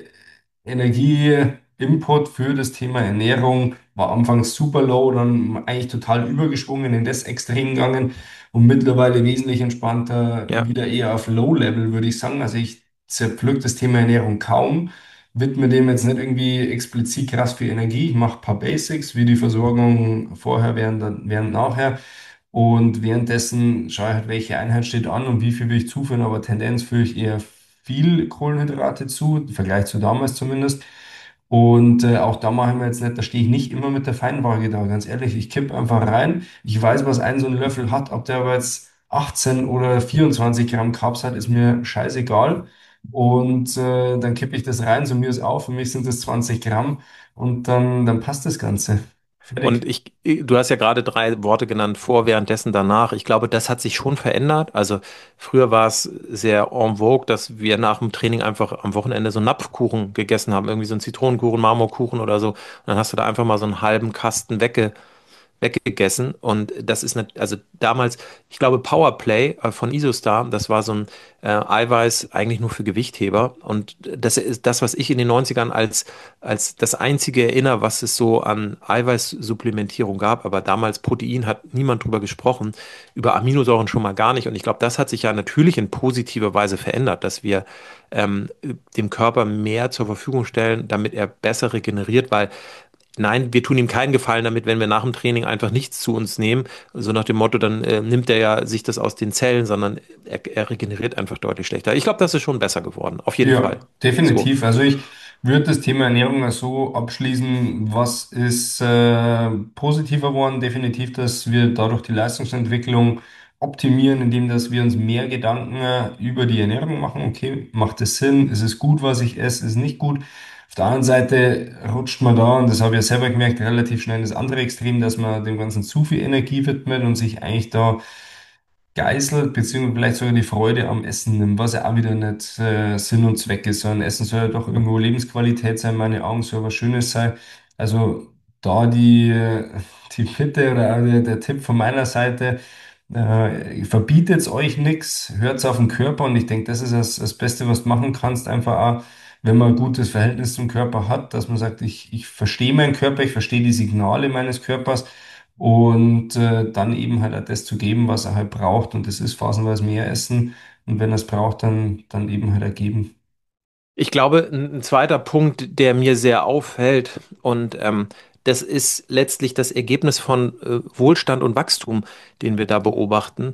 Energieinput für das Thema Ernährung war anfangs super low, dann eigentlich total übergeschwungen in das Extrem gegangen und mittlerweile wesentlich entspannter, Ja. wieder eher auf Low-Level, würde ich sagen. Also ich zerpflück das Thema Ernährung kaum, widme dem jetzt nicht irgendwie explizit krass viel Energie. Ich mache ein paar Basics, wie die Versorgung vorher, während nachher. Und währenddessen schaue ich halt, welche Einheit steht an und wie viel will ich zuführen, aber Tendenz führe ich eher viel Kohlenhydrate zu, im Vergleich zu damals zumindest. Und auch da mache ich mir jetzt nicht, da stehe ich nicht immer mit der Feinwaage da, ganz ehrlich. Ich kipp einfach rein. Ich weiß, was ein so ein Löffel hat. Ob der aber jetzt 18 oder 24 Gramm Carbs hat, ist mir scheißegal. Und dann kippe ich das rein, summiere es auf. Für mich sind das 20 Gramm und dann passt das Ganze. Und Fertig. du hast ja gerade drei Worte genannt, vor, währenddessen, danach. Ich glaube, das hat sich schon verändert. Also früher war es sehr en vogue, dass wir nach dem Training einfach am Wochenende so einen Napfkuchen gegessen haben, irgendwie so einen Zitronenkuchen, Marmorkuchen oder so. Und dann hast du da einfach mal so einen halben Kasten weggegessen. Und das ist nicht, also damals, ich glaube, Powerplay von Isostar, das war so ein Eiweiß eigentlich nur für Gewichtheber. Und das ist das, was ich in den Neunzigern als das einzige erinnere, was es so an Eiweißsupplementierung gab. Aber damals Protein hat niemand drüber gesprochen, über Aminosäuren schon mal gar nicht. Und ich glaube, das hat sich ja natürlich in positiver Weise verändert, dass wir dem Körper mehr zur Verfügung stellen, damit er besser regeneriert, weil nein, wir tun ihm keinen Gefallen damit, wenn wir nach dem Training einfach nichts zu uns nehmen. So nach dem Motto, dann nimmt er ja sich das aus den Zellen, sondern er regeneriert einfach deutlich schlechter. Ich glaube, das ist schon besser geworden. Auf jeden Fall. Ja, So. definitiv. Also ich würde das Thema Ernährung mal so abschließen. Was ist positiver geworden? Definitiv, dass wir dadurch die Leistungsentwicklung optimieren, indem dass wir uns mehr Gedanken über die Ernährung machen. Okay, macht es Sinn? Ist es gut, was ich esse? Ist es nicht gut? Auf der anderen Seite rutscht man da, und das habe ich ja selber gemerkt, relativ schnell in das andere Extrem, dass man dem Ganzen zu viel Energie widmet und sich eigentlich da geißelt, beziehungsweise vielleicht sogar die Freude am Essen nimmt, was ja auch wieder nicht Sinn und Zweck ist, sondern Essen soll ja doch irgendwo Lebensqualität sein, meine Augen soll was Schönes sein. Also da die Bitte oder auch der Tipp von meiner Seite, verbietet euch nichts, hört auf den Körper, und ich denke, das ist das Beste, was du machen kannst, einfach auch, wenn man ein gutes Verhältnis zum Körper hat, dass man sagt, ich verstehe meinen Körper, ich verstehe die Signale meines Körpers, und dann eben halt auch das zu geben, was er halt braucht. Und das ist phasenweise mehr Essen. Und wenn er es braucht, dann eben halt ergeben. Ich glaube, ein zweiter Punkt, der mir sehr auffällt, und das ist letztlich das Ergebnis von Wohlstand und Wachstum, den wir da beobachten.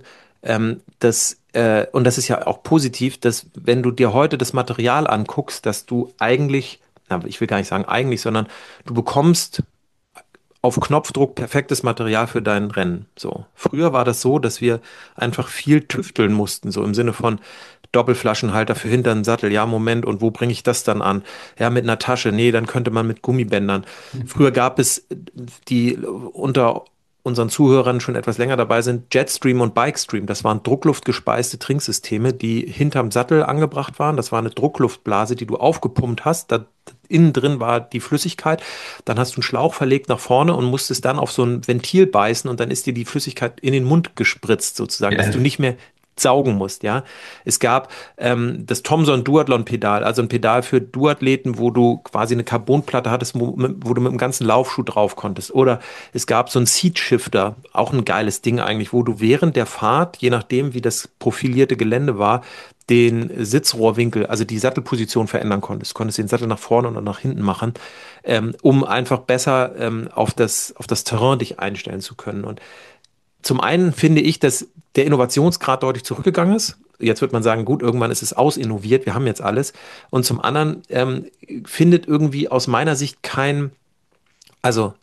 Und das ist ja auch positiv, dass wenn du dir heute das Material anguckst, dass du eigentlich, na, ich will gar nicht sagen eigentlich, sondern du bekommst auf Knopfdruck perfektes Material für dein Rennen. So. Früher war das so, dass wir einfach viel tüfteln mussten, so im Sinne von Doppelflaschenhalter für hinteren Sattel. Ja, Moment, und wo bringe ich das dann an? Ja, mit einer Tasche. Nee, dann könnte man mit Gummibändern. Früher gab es die unter unseren Zuhörern schon etwas länger dabei sind, Jetstream und Bikestream. Das waren druckluftgespeiste Trinksysteme, die hinterm Sattel angebracht waren. Das war eine Druckluftblase, die du aufgepumpt hast. Da innen drin war die Flüssigkeit. Dann hast du einen Schlauch verlegt nach vorne und musstest dann auf so ein Ventil beißen und dann ist dir die Flüssigkeit in den Mund gespritzt, sozusagen, dass du Geil. nicht mehr saugen musst, ja. Es gab das Thomson Duathlon-Pedal, also ein Pedal für Duathleten, wo du quasi eine Carbonplatte hattest, wo du mit dem ganzen Laufschuh drauf konntest. Oder es gab so einen Seat Shifter, auch ein geiles Ding eigentlich, wo du während der Fahrt, je nachdem, wie das profilierte Gelände war, den Sitzrohrwinkel, also die Sattelposition verändern konntest. Du konntest den Sattel nach vorne oder nach hinten machen, um einfach besser auf das Terrain dich einstellen zu können. Und zum einen finde ich, dass der Innovationsgrad deutlich zurückgegangen ist. Jetzt wird man sagen, gut, irgendwann ist es ausinnoviert, wir haben jetzt alles. Und zum anderen findet irgendwie aus meiner Sicht also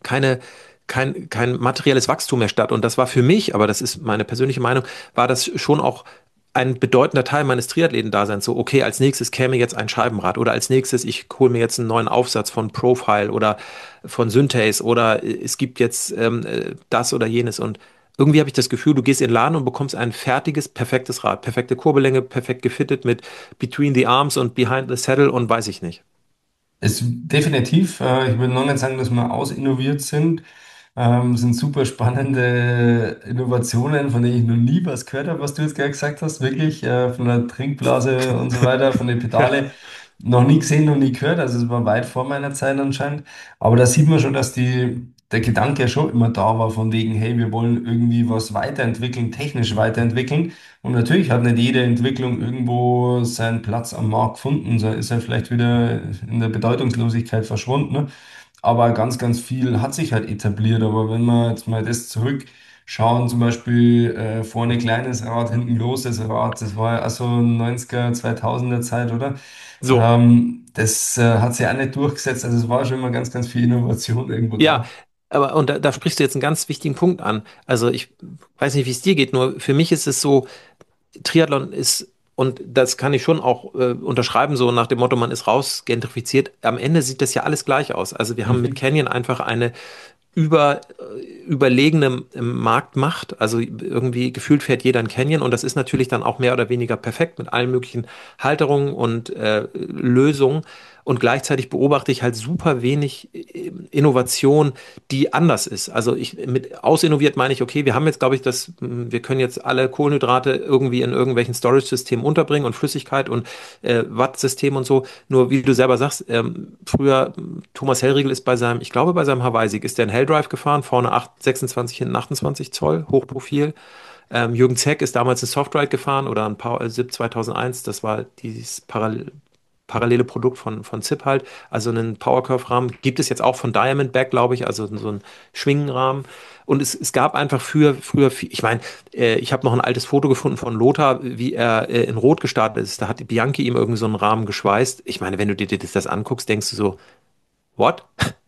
kein materielles Wachstum mehr statt. Und das war für mich, aber das ist meine persönliche Meinung, war das schon auch ein bedeutender Teil meines Triathleten-Daseins. So, okay, als nächstes käme jetzt ein Scheibenrad oder als nächstes, ich hole mir jetzt einen neuen Aufsatz von Profile oder von Synthes oder es gibt jetzt das oder jenes. Und irgendwie habe ich das Gefühl, du gehst in den Laden und bekommst ein fertiges, perfektes Rad. Perfekte Kurbellänge, perfekt gefittet mit Between the Arms und Behind the Saddle und weiß ich nicht. Es definitiv, ich würde noch nicht sagen, dass wir ausinnoviert sind. Sind super spannende Innovationen, von denen ich noch nie was gehört habe, was du jetzt gerade gesagt hast. Wirklich, von der Trinkblase und so weiter, von den Ja. Pedale. Noch nie gesehen, noch nie gehört. Also es war weit vor meiner Zeit anscheinend. Aber da sieht man schon, dass der Gedanke ja schon immer da war, von wegen, hey, wir wollen irgendwie was weiterentwickeln, technisch weiterentwickeln. Und natürlich hat nicht jede Entwicklung irgendwo seinen Platz am Markt gefunden. So ist er vielleicht wieder in der Bedeutungslosigkeit verschwunden. Ne? Aber ganz, ganz viel hat sich halt etabliert. Aber wenn wir jetzt mal das zurückschauen, zum Beispiel vorne kleines Rad, hinten großes Rad, das war ja auch so 90er, 2000er Zeit, oder? So. Das hat sich auch nicht durchgesetzt. Also es war schon immer ganz, ganz viel Innovation irgendwo Ja, da. aber und da sprichst du jetzt einen ganz wichtigen Punkt an. Also ich weiß nicht, wie es dir geht, nur für mich ist es so, Triathlon ist, und das kann ich schon auch unterschreiben, so nach dem Motto, man ist raus gentrifiziert. Am Ende sieht das ja alles gleich aus. Also wir haben mit Mhm. Canyon einfach eine über, überlegene Marktmacht. Also irgendwie gefühlt fährt jeder ein Canyon und das ist natürlich dann auch mehr oder weniger perfekt mit allen möglichen Halterungen und Lösungen. Und gleichzeitig beobachte ich halt super wenig Innovation, die anders ist. Also ich mit ausinnoviert meine ich, okay, wir haben jetzt, glaube ich, wir können jetzt alle Kohlenhydrate irgendwie in irgendwelchen Storage-Systemen unterbringen und Flüssigkeit und Watt-System und so. Nur wie du selber sagst, früher Thomas Hellriegel ist ich glaube bei seinem Hawaii-Sieg ist der in Helldrive gefahren, vorne 26, hinten 28 Zoll, Hochprofil. Jürgen Zeck ist damals ein Softride gefahren oder ein Power SIP 2001, das war dieses parallele Produkt von ZIP halt, also einen Powercurve-Rahmen. Gibt es jetzt auch von Diamondback, glaube ich, also so ein Schwingenrahmen. Und es gab einfach früher ich meine, ich habe noch ein altes Foto gefunden von Lothar, wie er in Rot gestartet ist. Da hat die Bianchi ihm irgendwie so einen Rahmen geschweißt. Ich meine, wenn du dir das anguckst, denkst du so, what?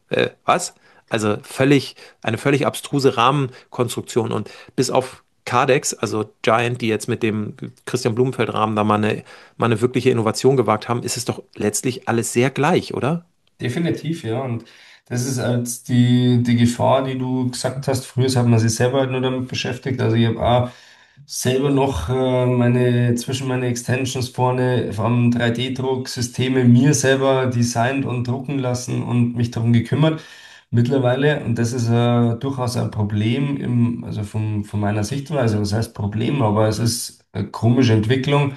Was? Also eine völlig abstruse Rahmenkonstruktion und bis auf Cardex, also Giant, die jetzt mit dem Christian Blumenfeld-Rahmen da mal eine wirkliche Innovation gewagt haben, ist es doch letztlich alles sehr gleich, oder? Definitiv, ja. Und das ist als die Gefahr, die du gesagt hast. Früher hat man sich selber halt nur damit beschäftigt. Also ich habe auch selber noch zwischen meine Extensions vorne vom 3D-Druck Systeme mir selber designt und drucken lassen und mich darum gekümmert. Mittlerweile, und das ist durchaus ein Problem also von meiner Sichtweise, was heißt Problem, aber es ist eine komische Entwicklung.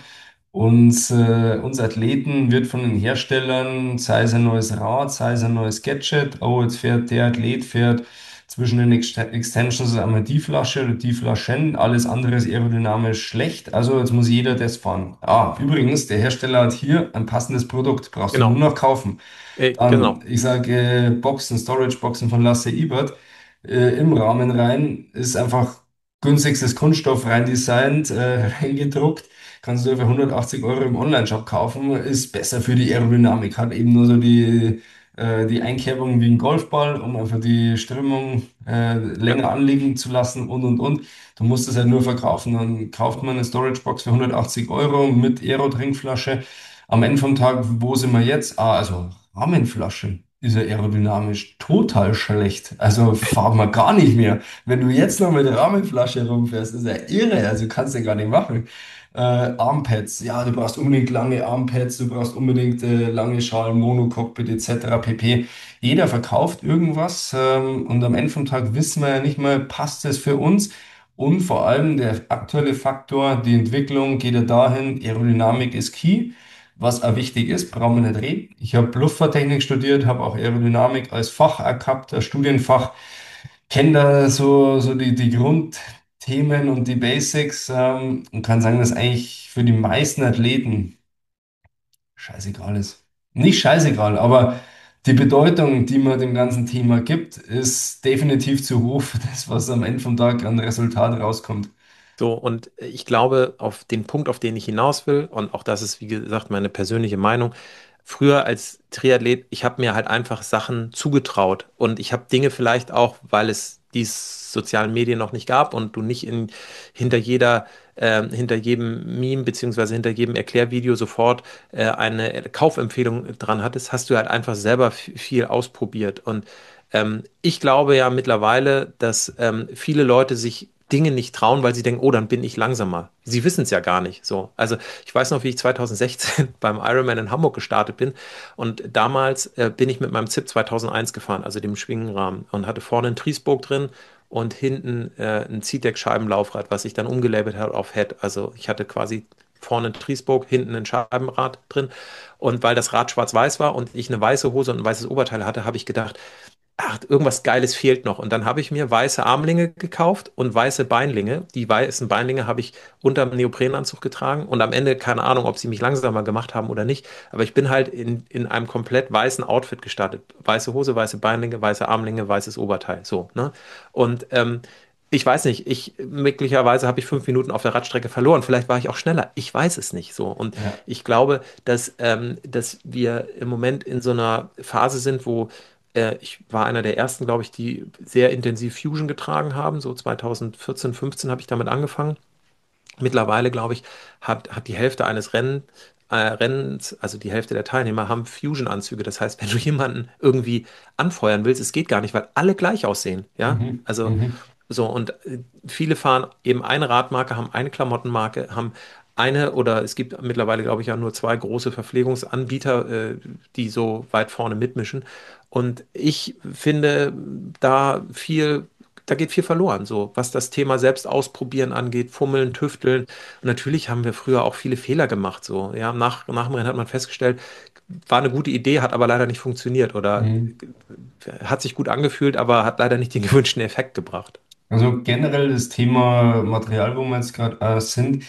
Uns Athleten wird von den Herstellern, sei es ein neues Rad, sei es ein neues Gadget, oh, jetzt fährt der Athlet, fährt zwischen den Extensions einmal die Flasche oder die Flaschen, alles andere ist aerodynamisch schlecht, also jetzt muss jeder das fahren. Ah, übrigens, der Hersteller hat hier ein passendes Produkt, brauchst du nur Genau. noch kaufen. Dann, Genau. ich sage, Boxen, Storage-Boxen von Lasse Ibert, im Rahmen rein, ist einfach günstigstes Kunststoff rein designt, reingedruckt. Kannst du für 180 € im Online-Shop kaufen, ist besser für die Aerodynamik, hat eben nur so die Einkerbung wie ein Golfball, um einfach die Strömung Ja, länger anliegen zu lassen und. Du musst es halt nur verkaufen. Dann kauft man eine Storage-Box für 180 € mit Aero-Trinkflasche. Am Ende vom Tag, wo sind wir jetzt? Ah, also Rahmenflasche. ist er aerodynamisch total schlecht. Also fahren wir gar nicht mehr. Wenn du jetzt noch mit der Rahmenflasche rumfährst, ist er irre. Also kannst du gar nicht machen. Armpads, ja, du brauchst unbedingt lange Armpads, du brauchst unbedingt lange Schalen, Monocockpit etc. pp. Jeder verkauft irgendwas und am Ende vom Tag wissen wir ja nicht mal, passt es für uns? Und vor allem der aktuelle Faktor, die Entwicklung geht ja dahin, Aerodynamik ist key. Was auch wichtig ist, brauchen wir nicht reden. Ich habe Luftfahrttechnik studiert, habe auch Aerodynamik als Fach auch gehabt, als Studienfach, kenne da so die Grundthemen und die Basics und kann sagen, dass eigentlich für die meisten Athleten scheißegal ist. Nicht scheißegal, aber die Bedeutung, die man dem ganzen Thema gibt, ist definitiv zu hoch für das, was am Ende vom Tag an Resultat rauskommt. So, und ich glaube, auf den Punkt, auf den ich hinaus will, und auch das ist, wie gesagt, meine persönliche Meinung, früher als Triathlet, ich habe mir halt einfach Sachen zugetraut und ich habe Dinge vielleicht auch, weil es die sozialen Medien noch nicht gab und du nicht hinter hinter jedem Meme beziehungsweise hinter jedem Erklärvideo sofort eine Kaufempfehlung dran hattest, hast du halt einfach selber viel ausprobiert. Und ich glaube ja mittlerweile, dass viele Leute sich Dinge nicht trauen, weil sie denken, oh, dann bin ich langsamer. Sie wissen es ja gar nicht so. Also ich weiß noch, wie ich 2016 beim Ironman in Hamburg gestartet bin und damals bin ich mit meinem ZIP 2001 gefahren, also dem Schwingenrahmen und hatte vorne einen Triesburg drin und hinten ein C-Deck-Scheibenlaufrad, was ich dann umgelabelt habe auf Head. Also ich hatte quasi vorne ein Triesburg, hinten ein Scheibenrad drin und weil das Rad schwarz-weiß war und ich eine weiße Hose und ein weißes Oberteil hatte, habe ich gedacht, ach, irgendwas Geiles fehlt noch. Und dann habe ich mir weiße Armlinge gekauft und weiße Beinlinge. Die weißen Beinlinge habe ich unter dem Neoprenanzug getragen und am Ende keine Ahnung, ob sie mich langsamer gemacht haben oder nicht. Aber ich bin halt in einem komplett weißen Outfit gestartet. Weiße Hose, weiße Beinlinge, weiße Armlinge, weißes Oberteil. So, ne? Und ich weiß nicht, möglicherweise habe ich 5 Minuten auf der Radstrecke verloren. Vielleicht war ich auch schneller. Ich weiß es nicht so. Und Ja. ich glaube, dass wir im Moment in so einer Phase sind, wo ich war einer der ersten, glaube ich, die sehr intensiv Fusion getragen haben. So 2014, 15 habe ich damit angefangen. Mittlerweile, glaube ich, hat die Hälfte eines Rennens, also die Hälfte der Teilnehmer, haben Fusion-Anzüge. Das heißt, wenn du jemanden irgendwie anfeuern willst, es geht gar nicht, weil alle gleich aussehen. Ja, Mhm. also Mhm. so, und viele fahren eben eine Radmarke, haben eine Klamottenmarke, haben eine oder es gibt mittlerweile, glaube ich, ja nur zwei große Verpflegungsanbieter, die so weit vorne mitmischen. Und ich finde da geht viel verloren, so was das Thema selbst ausprobieren angeht, fummeln, tüfteln. Und natürlich haben wir früher auch viele Fehler gemacht, so. Ja, nach dem Rennen hat man festgestellt, war eine gute Idee, hat aber leider nicht funktioniert oder Mhm. hat sich gut angefühlt, aber hat leider nicht den gewünschten Effekt gebracht. Also generell das Thema Material, wo wir jetzt gerade sind,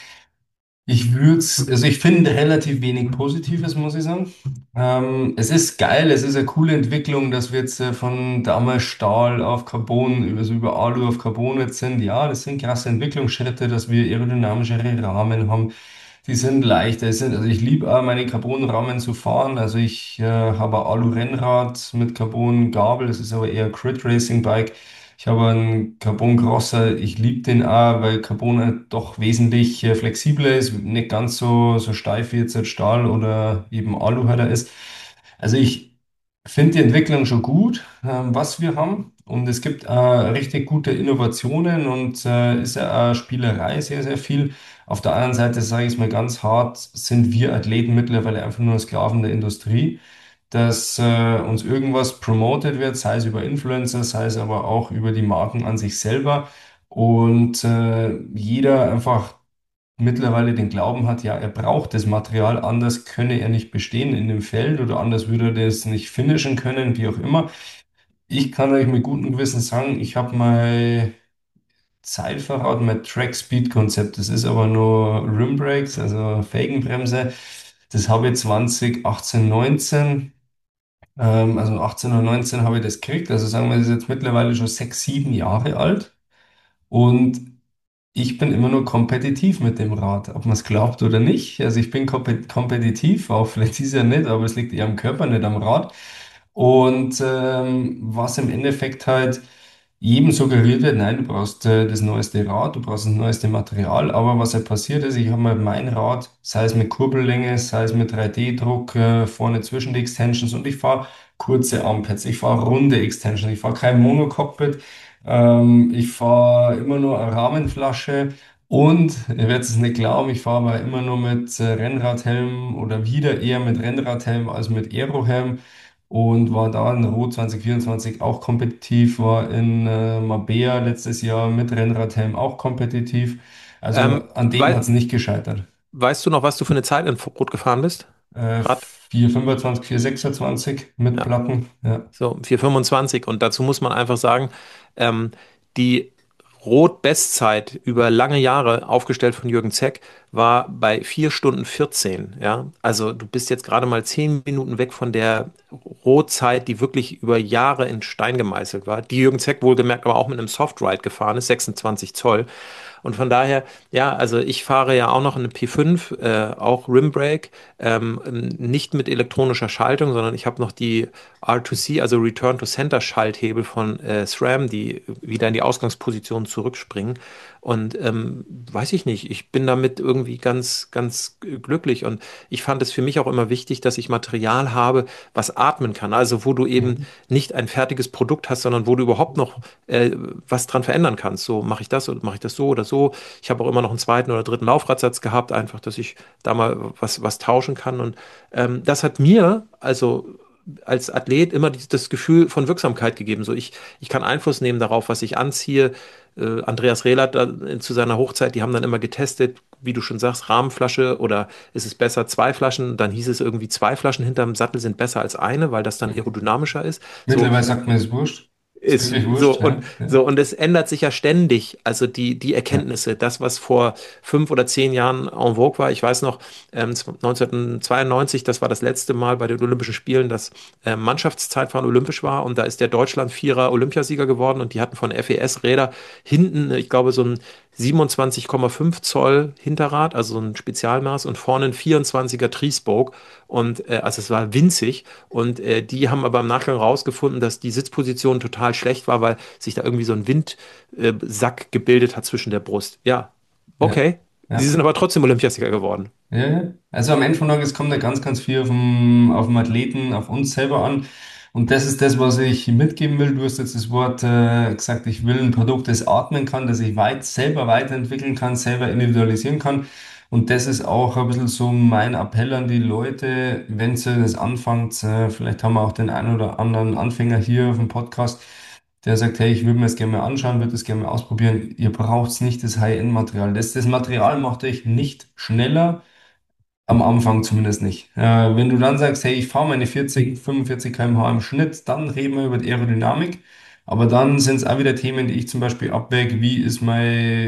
also ich finde relativ wenig Positives, muss ich sagen. Es ist geil, es ist eine coole Entwicklung, dass wir jetzt von damals Stahl auf Carbon, also über Alu auf Carbon jetzt sind. Ja, das sind krasse Entwicklungsschritte, dass wir aerodynamischere Rahmen haben. Die sind leichter. Also ich liebe auch meine Carbon-Rahmen zu fahren. Also ich habe ein Alu-Rennrad mit Carbon-Gabel. Das ist aber eher ein Crit-Racing-Bike. Ich habe einen Carbon Crosser, ich liebe den auch, weil Carbon doch wesentlich flexibler ist, nicht ganz so steif wie jetzt Stahl oder eben Alu halt er ist. Also ich finde die Entwicklung schon gut, was wir haben. Und es gibt richtig gute Innovationen und ist ja auch Spielerei sehr, sehr viel. Auf der anderen Seite, sage ich es mal ganz hart, sind wir Athleten mittlerweile einfach nur Sklaven der Industrie, dass uns irgendwas promoted wird, sei es über Influencer, sei es aber auch über die Marken an sich selber. Und jeder einfach mittlerweile den Glauben hat, ja, er braucht das Material, anders könne er nicht bestehen in dem Feld oder anders würde er das nicht finishen können, wie auch immer. Ich kann euch mit gutem Gewissen sagen, ich habe mein Zeitfahrrad, mein Track Speed Konzept, das ist aber nur Rim Brakes, also Felgenbremse. Das habe ich 2018, 19. Also 18 oder 19 habe ich das gekriegt. Also sagen wir, das ist jetzt mittlerweile schon 6, 7 Jahre alt. Und ich bin immer nur kompetitiv mit dem Rad, ob man es glaubt oder nicht. Also ich bin kompetitiv, auch vielleicht ist es ja nicht, aber es liegt eher am Körper, nicht am Rad. Und was im Endeffekt halt jedem suggeriert wird, nein, du brauchst das neueste Rad, du brauchst das neueste Material. Aber was halt passiert ist, ich habe mal mein Rad, sei es mit Kurbellänge, sei es mit 3D-Druck, vorne zwischen die Extensions und ich fahre kurze Armpads, ich fahre runde Extension, ich fahre kein Monocockpit, ich fahre immer nur eine Rahmenflasche und, ihr werdet es nicht glauben, ich fahre aber immer nur mit Rennradhelm oder wieder eher mit Rennradhelm als mit Aerohelm und war da in Rot 2024 auch kompetitiv, war in Marbella letztes Jahr mit Rennradhelm auch kompetitiv. Also an dem hat Wei es nicht gescheitert. weißt du noch, was du für eine Zeit in Rot gefahren bist? Rad? 4,25, 4,26 mit Ja. Platten. Ja. So 4,25. Und dazu muss man einfach sagen, die Rot-Bestzeit über lange Jahre, aufgestellt von Jürgen Zeck, war bei 4 Stunden 14. Ja? Also du bist jetzt gerade mal 10 Minuten weg von der Rotzeit, die wirklich über Jahre in Stein gemeißelt war, die Jürgen Zeck wohlgemerkt aber auch mit einem Softride gefahren ist, 26 Zoll. Und von daher, ja, also ich fahre ja auch noch eine P5, auch Rimbrake, nicht mit elektronischer Schaltung, sondern ich habe noch die R2C, also Return to Center Schalthebel von SRAM, die wieder in die Ausgangsposition zurückspringen. Und weiß ich nicht, ich bin damit irgendwie ganz glücklich. Und ich fand es für mich auch immer wichtig, dass ich Material habe, was atmen kann. Also wo du eben Mhm. nicht ein fertiges Produkt hast, sondern wo du überhaupt noch was dran verändern kannst. So mache ich das oder mache ich das so oder so. Ich habe auch immer noch einen zweiten oder dritten Laufradsatz gehabt, einfach, dass ich da mal was tauschen kann. Und das hat mir also als Athlet immer das Gefühl von Wirksamkeit gegeben. So ich kann Einfluss nehmen darauf, was ich anziehe. Andreas Rehlert zu seiner Hochzeit, die haben dann immer getestet, wie du schon sagst, Rahmenflasche oder ist es besser zwei Flaschen? Dann hieß es irgendwie zwei Flaschen hinterm Sattel sind besser als eine, weil das dann aerodynamischer ist. So, Mittlerweile sagt man, es ist wurscht. Ist ist wirklich so wurscht, und ja. Ja. so und es ändert sich ja ständig. Also die Ja. Erkenntnisse, das was vor 5 oder 10 Jahren en vogue war. Ich weiß noch 1992, das war das letzte Mal bei den Olympischen Spielen, dass Mannschaftszeitfahren olympisch war und da ist der Deutschland Vierer Olympiasieger geworden und die hatten von FES Räder hinten, ich glaube so ein 27,5 Zoll Hinterrad, also so ein Spezialmaß und vorne ein 24er Triespoke und also es war winzig. Und die haben aber im Nachgang rausgefunden, dass die Sitzposition total schlecht war, weil sich da irgendwie so ein Windsack gebildet hat zwischen der Brust. Ja, Ja. okay. Sie Ja. sind aber trotzdem Olympiasieger geworden. Ja, ja. Also am Ende vom Tag, es kommt da ganz viel auf den Athleten, auf uns selber an. Und das ist das, was ich mitgeben will. Du hast jetzt das Wort gesagt, ich will ein Produkt, das atmen kann, das ich selber weiterentwickeln kann, selber individualisieren kann. Und das ist auch ein bisschen so mein Appell an die Leute, wenn sie das anfangt, vielleicht haben wir auch den einen oder anderen Anfänger hier auf dem Podcast, der sagt, hey, ich würde mir das gerne mal anschauen, würde das gerne mal ausprobieren. Ihr braucht nicht das High-End-Material. Das Material macht euch nicht schneller, am Anfang zumindest nicht. Wenn du dann sagst, hey, ich fahre meine 40, 45 km/h im Schnitt, dann reden wir über die Aerodynamik. Aber dann sind es auch wieder Themen, die ich zum Beispiel abwäge. Wie ist meine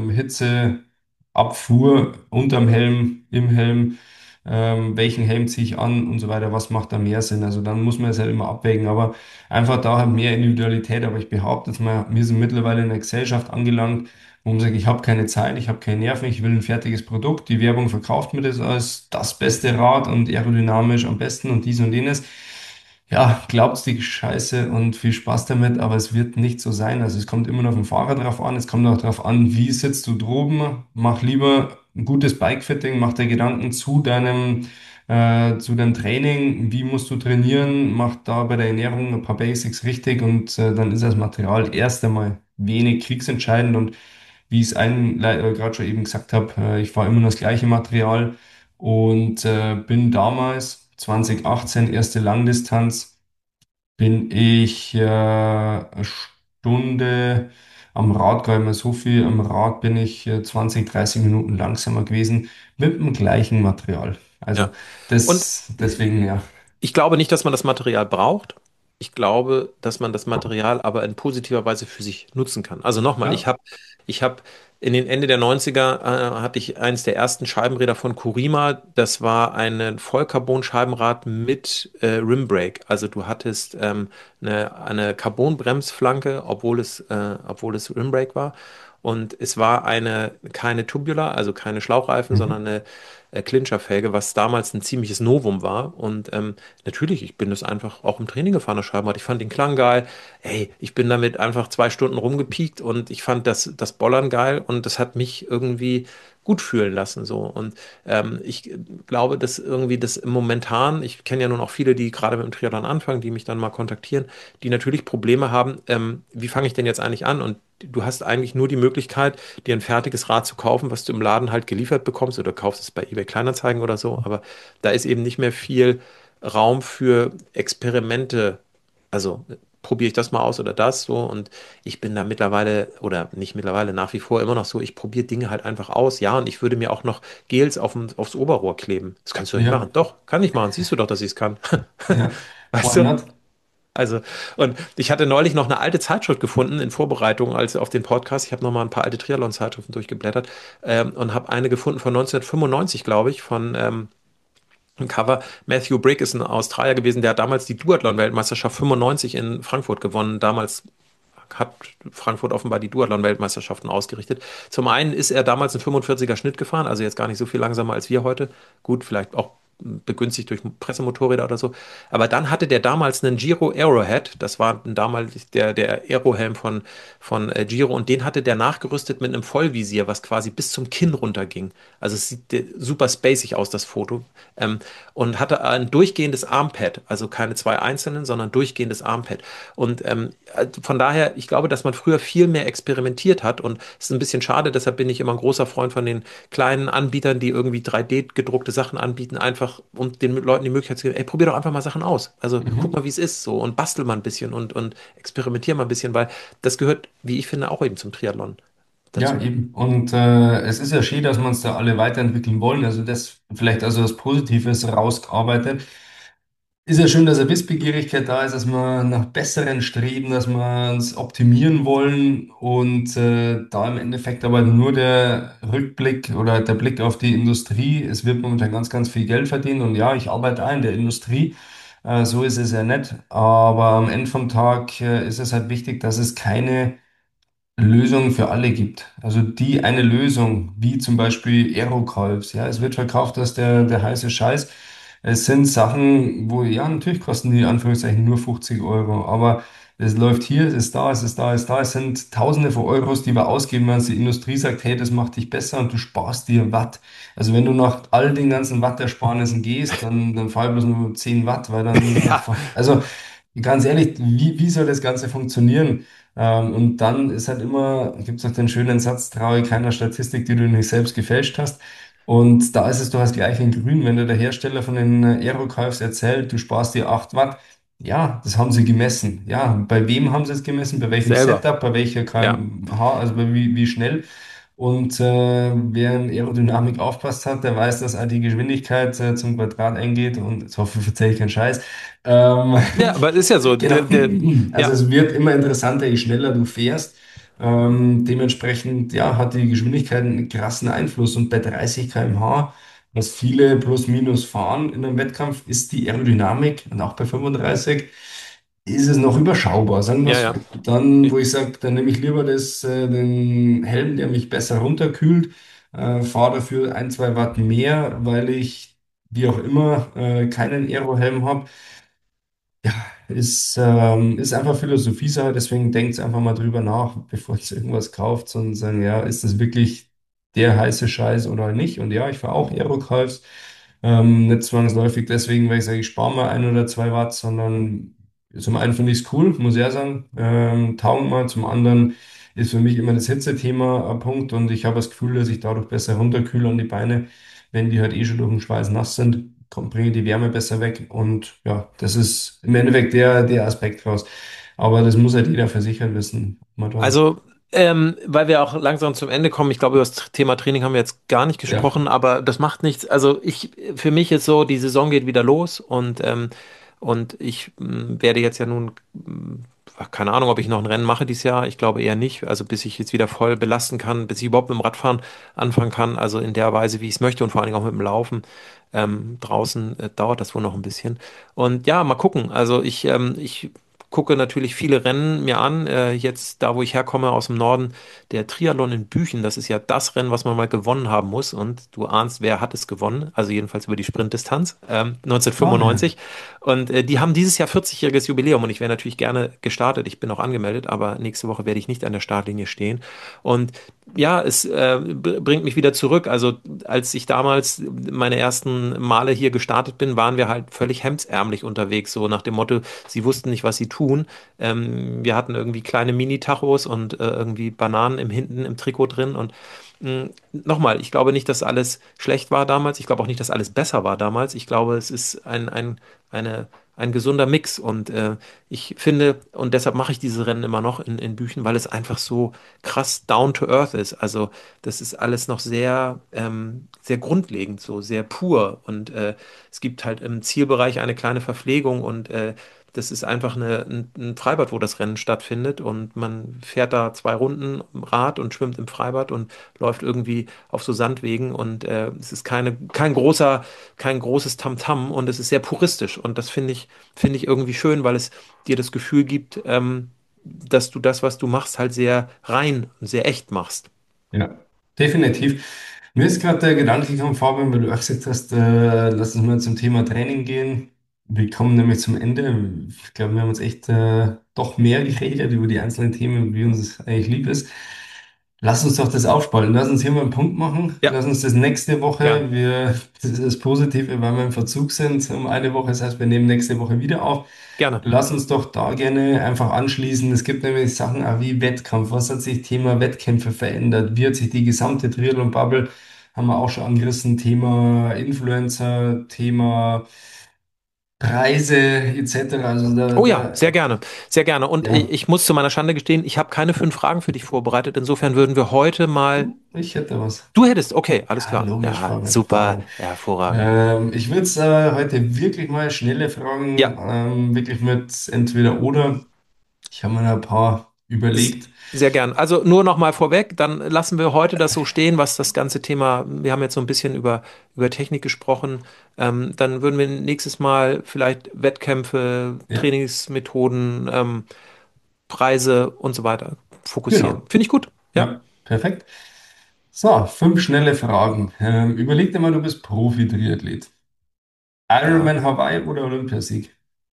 Hitzeabfuhr unterm Helm, im Helm? Welchen Helm ziehe ich an und so weiter? Was macht da mehr Sinn? Also dann muss man es halt immer abwägen. Aber einfach da halt mehr Individualität. Aber ich behaupte jetzt mal, wir sind mittlerweile in einer Gesellschaft angelangt, wo man sagt, ich habe keine Zeit, ich habe keine Nerven, ich will ein fertiges Produkt. Die Werbung verkauft mir das als das beste Rad und aerodynamisch am besten und dies und jenes. Ja, glaubt's die Scheiße und viel Spaß damit, aber es wird nicht so sein. Also es kommt immer noch auf den Fahrer drauf an, es kommt auch drauf an, wie sitzt du droben. Mach lieber ein gutes Bikefitting, mach dir Gedanken zu deinem Training, wie musst du trainieren, mach da bei der Ernährung ein paar Basics richtig und dann ist das Material erst einmal wenig kriegsentscheidend und wie ich es gerade schon eben gesagt habe, ich fahre immer nur das gleiche Material und bin damals 2018 erste Langdistanz, bin ich eine Stunde am Rad, gar nicht mehr so viel. Am Rad bin ich 20, 30 Minuten langsamer gewesen mit dem gleichen Material. Also Ja. Und deswegen ja. ich glaube nicht, dass man das Material braucht. Ich glaube, dass man das Material aber in positiver Weise für sich nutzen kann. Also nochmal, Ja. ich hab in den Ende der 90er hatte ich eines der ersten Scheibenräder von Kurima. Das war ein Vollcarbon-Scheibenrad mit Rimbrake. Also du hattest eine Carbon-Bremsflanke, obwohl es Rimbrake war. Und es war keine Tubular, also keine Schlauchreifen, Mhm. sondern eine Clincher-Felge, was damals ein ziemliches Novum war. Und natürlich, ich bin das einfach auch im Training gefahren, das Scheibenrad. Ich fand den Klang geil. Ey, ich bin damit einfach 2 Stunden rumgepiekt und ich fand das Bollern geil und das hat mich irgendwie gut fühlen lassen. So. Und ich glaube, dass irgendwie das momentan, ich kenne ja nun auch viele, die gerade mit dem Triathlon anfangen, die mich dann mal kontaktieren, die natürlich Probleme haben, wie fange ich denn jetzt eigentlich an? Und du hast eigentlich nur die Möglichkeit, dir ein fertiges Rad zu kaufen, was du im Laden halt geliefert bekommst oder kaufst es bei eBay Kleinanzeigen oder so. Aber da ist eben nicht mehr viel Raum für Experimente. Also probiere ich das mal aus oder das so. Und ich bin da mittlerweile oder nicht mittlerweile nach wie vor immer noch so, ich probiere Dinge halt einfach aus. Ja, und ich würde mir auch noch Gels aufs Oberrohr kleben. Das kannst du doch nicht Ja, machen. Doch, kann ich machen. Siehst du doch, dass ich es kann. ja. Weißt Why du? not? Also, und ich hatte neulich noch eine alte Zeitschrift gefunden in Vorbereitung als auf den Podcast. Ich habe noch mal ein paar alte Triathlon-Zeitschriften durchgeblättert und habe eine gefunden von 1995, glaube ich, von ein Cover. Matthew Brick ist ein Australier gewesen, der hat damals die Duathlon-Weltmeisterschaft 95 in Frankfurt gewonnen. Damals hat Frankfurt offenbar die Duathlon-Weltmeisterschaften ausgerichtet. Zum einen ist er damals einen 45er Schnitt gefahren, also jetzt gar nicht so viel langsamer als wir heute. Gut, vielleicht auch begünstigt durch Pressemotorräder oder so. Aber dann hatte der damals einen Giro Aerohead, das war damals der Aerohelm von Giro, und den hatte der nachgerüstet mit einem Vollvisier, was quasi bis zum Kinn runterging. Also es sieht super spacig aus, das Foto. Ähm, und hatte ein durchgehendes Armpad, also keine zwei einzelnen, sondern durchgehendes Armpad. Und von daher, ich glaube, dass man früher viel mehr experimentiert hat und es ist ein bisschen schade, deshalb bin ich immer ein großer Freund von den kleinen Anbietern, die irgendwie 3D gedruckte Sachen anbieten, einfach um den Leuten die Möglichkeit zu geben, ey, probier doch einfach mal Sachen aus. Also guck Mhm. mal, wie es ist so und bastel mal ein bisschen und experimentier mal ein bisschen, weil das gehört, wie ich finde, auch eben zum Triathlon Ja, dazu. eben. Und es ist ja schön, dass wir uns da alle weiterentwickeln wollen. Also das vielleicht also das Positives rausgearbeitet. Ist ja schön, dass eine Wissbegierigkeit da ist, dass wir nach Besseren streben, dass wir uns optimieren wollen und da im Endeffekt aber nur der Rückblick oder der Blick auf die Industrie. Es wird momentan ganz, ganz viel Geld verdient und ja, ich arbeite auch in der Industrie. So ist es ja nicht. Aber am Ende vom Tag ist es halt wichtig, dass es keine Lösung für alle gibt. Also die eine Lösung, wie zum Beispiel Aerokalbs, ja, es wird verkauft als der heiße Scheiß. Es sind Sachen, wo, ja, natürlich kosten die in Anführungszeichen nur 50 Euro, aber es läuft hier, es ist da, es ist da, es ist da. Es sind Tausende von Euros, die wir ausgeben, wenn die Industrie sagt, hey, das macht dich besser und du sparst dir Watt. Also wenn du nach all den ganzen Wattersparnissen gehst, dann fall bloß nur 10 Watt, weil dann, Ja, also ganz ehrlich, wie soll das Ganze funktionieren? Und dann ist halt immer, gibt es auch den schönen Satz, traue keiner Statistik, die du nicht selbst gefälscht hast. Und da ist es doch das Gleiche in Grün. Wenn dir der Hersteller von den Aero-Calves erzählt, du sparst dir 8 Watt, ja, das haben sie gemessen. Ja, bei wem haben sie es gemessen? Bei welchem selber. Setup? Bei welcher Ja. kmh? Also wie schnell? Und wer in Aerodynamik aufpasst hat, der weiß, dass auch die Geschwindigkeit zum Quadrat eingeht. Und jetzt hoffe ich, erzähle ich keinen Scheiß. Ähm, Ja, aber es ist ja so, genau. Also ja, es wird immer interessanter, je schneller du fährst. Dementsprechend, ja, hat die Geschwindigkeit einen krassen Einfluss. Und bei 30 km/h, was viele plus minus fahren in einem Wettkampf, ist die Aerodynamik und auch bei 35 ist es noch überschaubar, sagen wir ja, es so. ja. Dann, wo ich sage, dann nehme ich lieber den Helm, der mich besser runterkühlt, fahre dafür 1, 2 Watt mehr, weil ich, wie auch immer, keinen Aerohelm habe. Ja, ist einfach Philosophie-Sache, deswegen denkt einfach mal drüber nach, bevor ihr irgendwas kauft und sagen, ja, ist das wirklich der heiße Scheiß oder nicht? Und ja, ich fahre auch Aero-Calves, nicht zwangsläufig deswegen, weil ich sage, ich spare mal 1 oder 2 Watt, sondern zum einen finde ich es cool, muss ich ja sagen, taugen mal, zum anderen ist für mich immer das Hitzethema ein Punkt und ich habe das Gefühl, dass ich dadurch besser runterkühle an die Beine, wenn die halt eh schon durch den Schweiß nass sind, bringe die Wärme besser weg und ja, das ist im Endeffekt der Aspekt raus. Aber das muss halt jeder für sich halt wissen. ob man da- Also, weil wir auch langsam zum Ende kommen, ich glaube, über das Thema Training haben wir jetzt gar nicht Ja, gesprochen, aber das macht nichts. Also für mich ist so, die Saison geht wieder los und ich werde jetzt ja nun, keine Ahnung, ob ich noch ein Rennen mache dieses Jahr. Ich glaube eher nicht. Also bis ich jetzt wieder voll belasten kann, bis ich überhaupt mit dem Radfahren anfangen kann, also in der Weise, wie ich es möchte und vor allen Dingen auch mit dem Laufen. Draußen dauert das wohl noch ein bisschen. Und ja, mal gucken. Also ich gucke natürlich viele Rennen mir an. Jetzt da, wo ich herkomme aus dem Norden, der Triathlon in Büchen, das ist ja das Rennen, was man mal gewonnen haben muss. Und du ahnst, wer hat es gewonnen? Also jedenfalls über die Sprintdistanz, Ah, ja. 1995. Und die haben dieses Jahr 40-jähriges Jubiläum und ich wäre natürlich gerne gestartet. Ich bin auch angemeldet, aber nächste Woche werde ich nicht an der Startlinie stehen. Und ja, es bringt mich wieder zurück. Also als ich damals meine ersten Male hier gestartet bin, waren wir halt völlig hemdsärmlich unterwegs, so nach dem Motto, sie wussten nicht, was sie tun. Wir hatten irgendwie kleine Mini-Tachos und irgendwie Bananen im hinten im Trikot drin und nochmal, ich glaube nicht, dass alles schlecht war damals. Ich glaube auch nicht, dass alles besser war damals. Ich glaube, es ist ein gesunder Mix. Und ich finde, und deshalb mache ich diese Rennen immer noch in Büchen, weil es einfach so krass down to earth ist. Also das ist alles noch sehr, sehr grundlegend, so sehr pur. Und es gibt halt im Zielbereich eine kleine Verpflegung und das ist einfach ein Freibad, wo das Rennen stattfindet und man fährt da 2 Runden im Rad und schwimmt im Freibad und läuft irgendwie auf so Sandwegen und es ist kein großes Tamtam und es ist sehr puristisch und das finde ich irgendwie schön, weil es dir das Gefühl gibt, dass du das, was du machst, halt sehr rein und sehr echt machst. Ja, definitiv. Mir ist gerade der Gedanke gekommen, Fabian, weil du auch gesagt hast, lass uns mal zum Thema Training gehen. Wir kommen nämlich zum Ende. Ich glaube, wir haben uns echt doch mehr geredet über die einzelnen Themen, wie uns eigentlich lieb ist. Lass uns doch das aufspalten. Lass uns hier mal einen Punkt machen. Ja, Lass uns das nächste gern. Woche, das ist das Positive, weil wir im Verzug sind, um eine Woche. Das heißt, wir nehmen nächste Woche wieder auf. Gerne. Lass uns doch da gerne einfach anschließen. Es gibt nämlich Sachen auch wie Wettkampf. Was hat sich Thema Wettkämpfe verändert? Wie hat sich die gesamte Triathlon-Bubble, haben wir auch schon angerissen, Thema Influencer, Thema Preise etc. Also Oh ja, sehr da gerne. Sehr gerne. Und ja, ich muss zu meiner Schande gestehen, ich habe keine 5 Fragen für dich vorbereitet. Insofern würden wir heute mal. ich hätte was. Du hättest, okay, alles Ja, klar. logisch, Ja, Fabian. super, Fabian. hervorragend. Ich würde heute wirklich mal schnelle Fragen, Ja, wirklich mit entweder oder. Ich habe mir da ein paar s- überlegt. sehr gern. Also nur noch mal vorweg, dann lassen wir heute das so stehen, was das ganze Thema, wir haben jetzt so ein bisschen über Technik gesprochen. Dann würden wir nächstes Mal vielleicht Wettkämpfe, Ja, Trainingsmethoden, Preise und so weiter fokussieren. genau. Finde ich gut. Ja. Ja, perfekt. So, 5 schnelle Fragen. Überleg dir mal, du bist Profi-Triathlet. Ja. Ironman Hawaii oder Olympiasieg?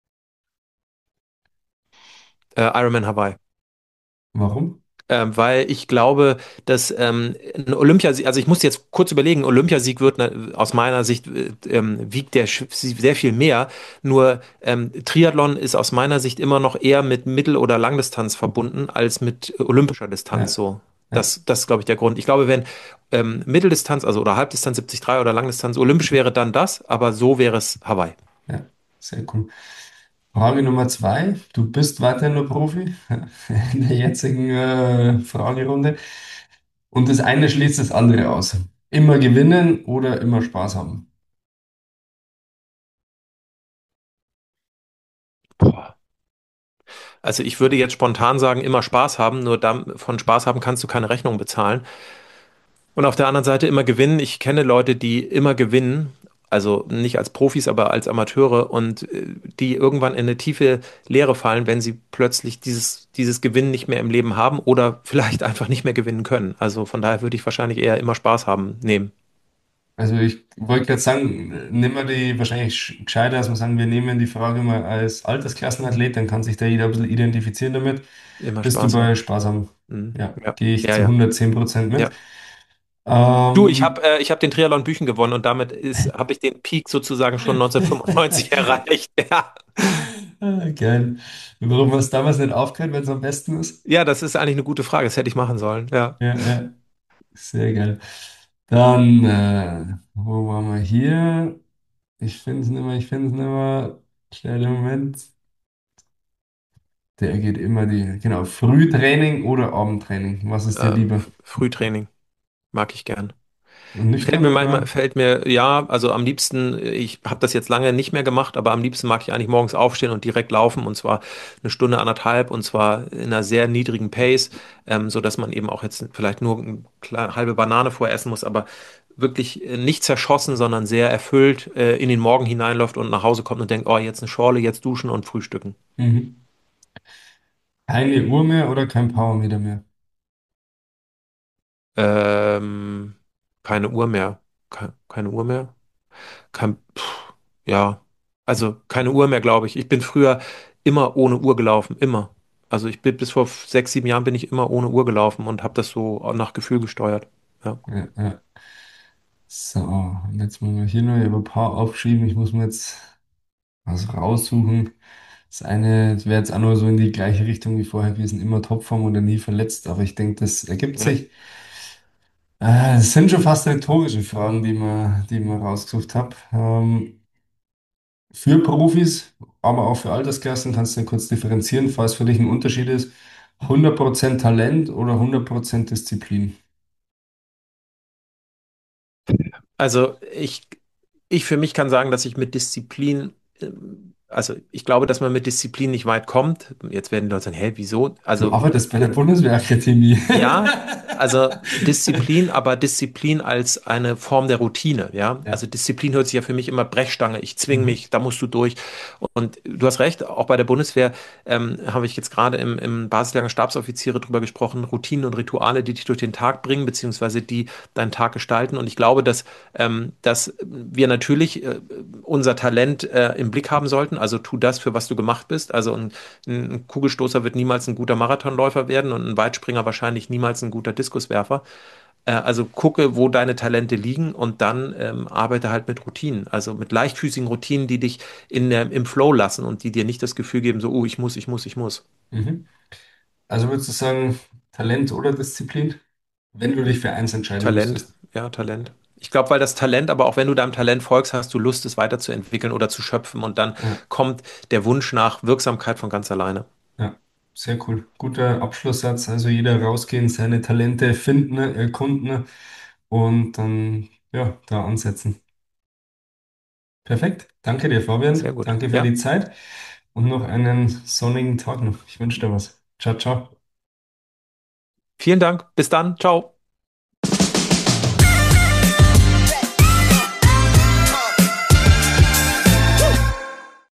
Ironman Hawaii. Warum? Weil ich glaube, dass ein Olympiasieg, also ich muss jetzt kurz überlegen, Olympiasieg wird aus meiner Sicht wiegt der sehr viel mehr. Nur Triathlon ist aus meiner Sicht immer noch eher mit Mittel- oder Langdistanz verbunden als mit olympischer Distanz. Ja, So, ja, das ist, glaube ich, der Grund. Ich glaube, wenn Mitteldistanz, also oder Halbdistanz 73 oder Langdistanz olympisch wäre, dann das, aber so wäre es Hawaii. ja, sehr cool. Frage Nummer 2. Du bist weiterhin nur Profi in der jetzigen Fragerunde. Und das eine schließt das andere aus. Immer gewinnen oder immer Spaß haben? Boah. Also ich würde jetzt spontan sagen, immer Spaß haben, nur von Spaß haben kannst du keine Rechnung bezahlen. Und auf der anderen Seite immer gewinnen. Ich kenne Leute, die immer gewinnen, also nicht als Profis, aber als Amateure und die irgendwann in eine tiefe Leere fallen, wenn sie plötzlich dieses Gewinnen nicht mehr im Leben haben oder vielleicht einfach nicht mehr gewinnen können. Also von daher würde ich wahrscheinlich eher immer Spaß haben nehmen. Also ich wollte gerade sagen, nehmen wir die wahrscheinlich gescheiter, dass wir sagen, wir nehmen die Frage mal als Altersklassenathlet, dann kann sich da jeder ein bisschen identifizieren damit. Immer Bist du Spaß bei haben. Spaß haben? Mhm. Ja, Ja, gehe ich ja, zu ja. 110% mit. Ja. Du, Ähm, ich hab den Triathlon Büchen gewonnen und damit habe ich den Peak sozusagen schon 1995 erreicht. Ja. geil. Warum hast du damals nicht aufgehört, wenn es am besten ist? Ja, das ist eigentlich eine gute Frage. Das hätte ich machen sollen. Ja. Ja, ja, sehr geil. Dann, wo waren wir hier? Ich finde es nicht mehr, ich finde es nicht mehr. Kleiner Moment. Der geht immer genau, Frühtraining oder Abendtraining. Was ist dir lieber? Frühtraining mag ich gern. Und nüchtern oder? Fällt mir, ja, also am liebsten, ich habe das jetzt lange nicht mehr gemacht, aber am liebsten mag ich eigentlich morgens aufstehen und direkt laufen und zwar 1 Stunde, anderthalb und zwar in einer sehr niedrigen Pace, so dass man eben auch jetzt vielleicht nur eine halbe Banane vorher essen muss, aber wirklich nicht zerschossen, sondern sehr erfüllt in den Morgen hineinläuft und nach Hause kommt und denkt, oh, jetzt eine Schorle, jetzt duschen und frühstücken. Mhm. Keine Uhr mehr oder kein Powermeter mehr? Ähm, keine Uhr mehr. Keine Uhr mehr? Ja, also keine Uhr mehr, glaube ich. Ich bin früher immer ohne Uhr gelaufen, immer. Also ich bin bis vor 6, 7 Jahren bin ich immer ohne Uhr gelaufen und habe das so nach Gefühl gesteuert. Ja, Ja, ja. So, und jetzt müssen wir hier noch ein paar aufschieben. Ich muss mir jetzt was raussuchen. Das eine wäre jetzt auch nur so in die gleiche Richtung wie vorher. Wir sind immer Topform oder nie verletzt, aber ich denke, das ergibt ja. sich. Es sind schon fast rhetorische Fragen, die man rausgesucht habe. Für Profis, aber auch für Altersklassen kannst du ja kurz differenzieren, falls für dich ein Unterschied ist. 100% Talent oder 100% Disziplin? Also ich für mich kann sagen, dass ich mit Disziplin, also ich glaube, dass man mit Disziplin nicht weit kommt. Jetzt werden die Leute sagen, hä, wieso? Du Also arbeitest bei der Bundeswehrakademie. ja, also Disziplin, aber Disziplin als eine Form der Routine, ja. Also Ja. Disziplin hört sich ja für mich immer Brechstange, ich zwing Mhm. mich, da musst du durch. Und du hast recht, auch bei der Bundeswehr habe ich jetzt gerade im Basislehrgang Stabsoffiziere drüber gesprochen, Routinen und Rituale, die dich durch den Tag bringen, beziehungsweise die deinen Tag gestalten. Und ich glaube, dass wir natürlich unser Talent im Blick haben sollten. Also tu das, für was du gemacht bist. Also ein Kugelstoßer wird niemals ein guter Marathonläufer werden und ein Weitspringer wahrscheinlich niemals ein guter Diskuswerfer. Also gucke, wo deine Talente liegen und dann arbeite halt mit Routinen, also mit leichtfüßigen Routinen, die dich im Flow lassen und die dir nicht das Gefühl geben, so, ich muss, ich muss, ich muss. Mhm. Also würdest du sagen, Talent oder Disziplin, wenn du dich für eins entscheiden Talent, müsstest? ja, Talent. Ich glaube, weil das Talent, aber auch wenn du deinem Talent folgst, hast du Lust, es weiterzuentwickeln oder zu schöpfen und dann Ja, kommt der Wunsch nach Wirksamkeit von ganz alleine. ja, sehr cool. Guter Abschlusssatz. Also jeder rausgehen, seine Talente finden, erkunden und dann ja, da ansetzen. Perfekt. Danke dir, Sehr Fabian. gut. Danke für die Ja, Zeit und noch einen sonnigen Tag noch. Ich wünsche dir was. Ciao, ciao. vielen Dank. Bis dann. Ciao.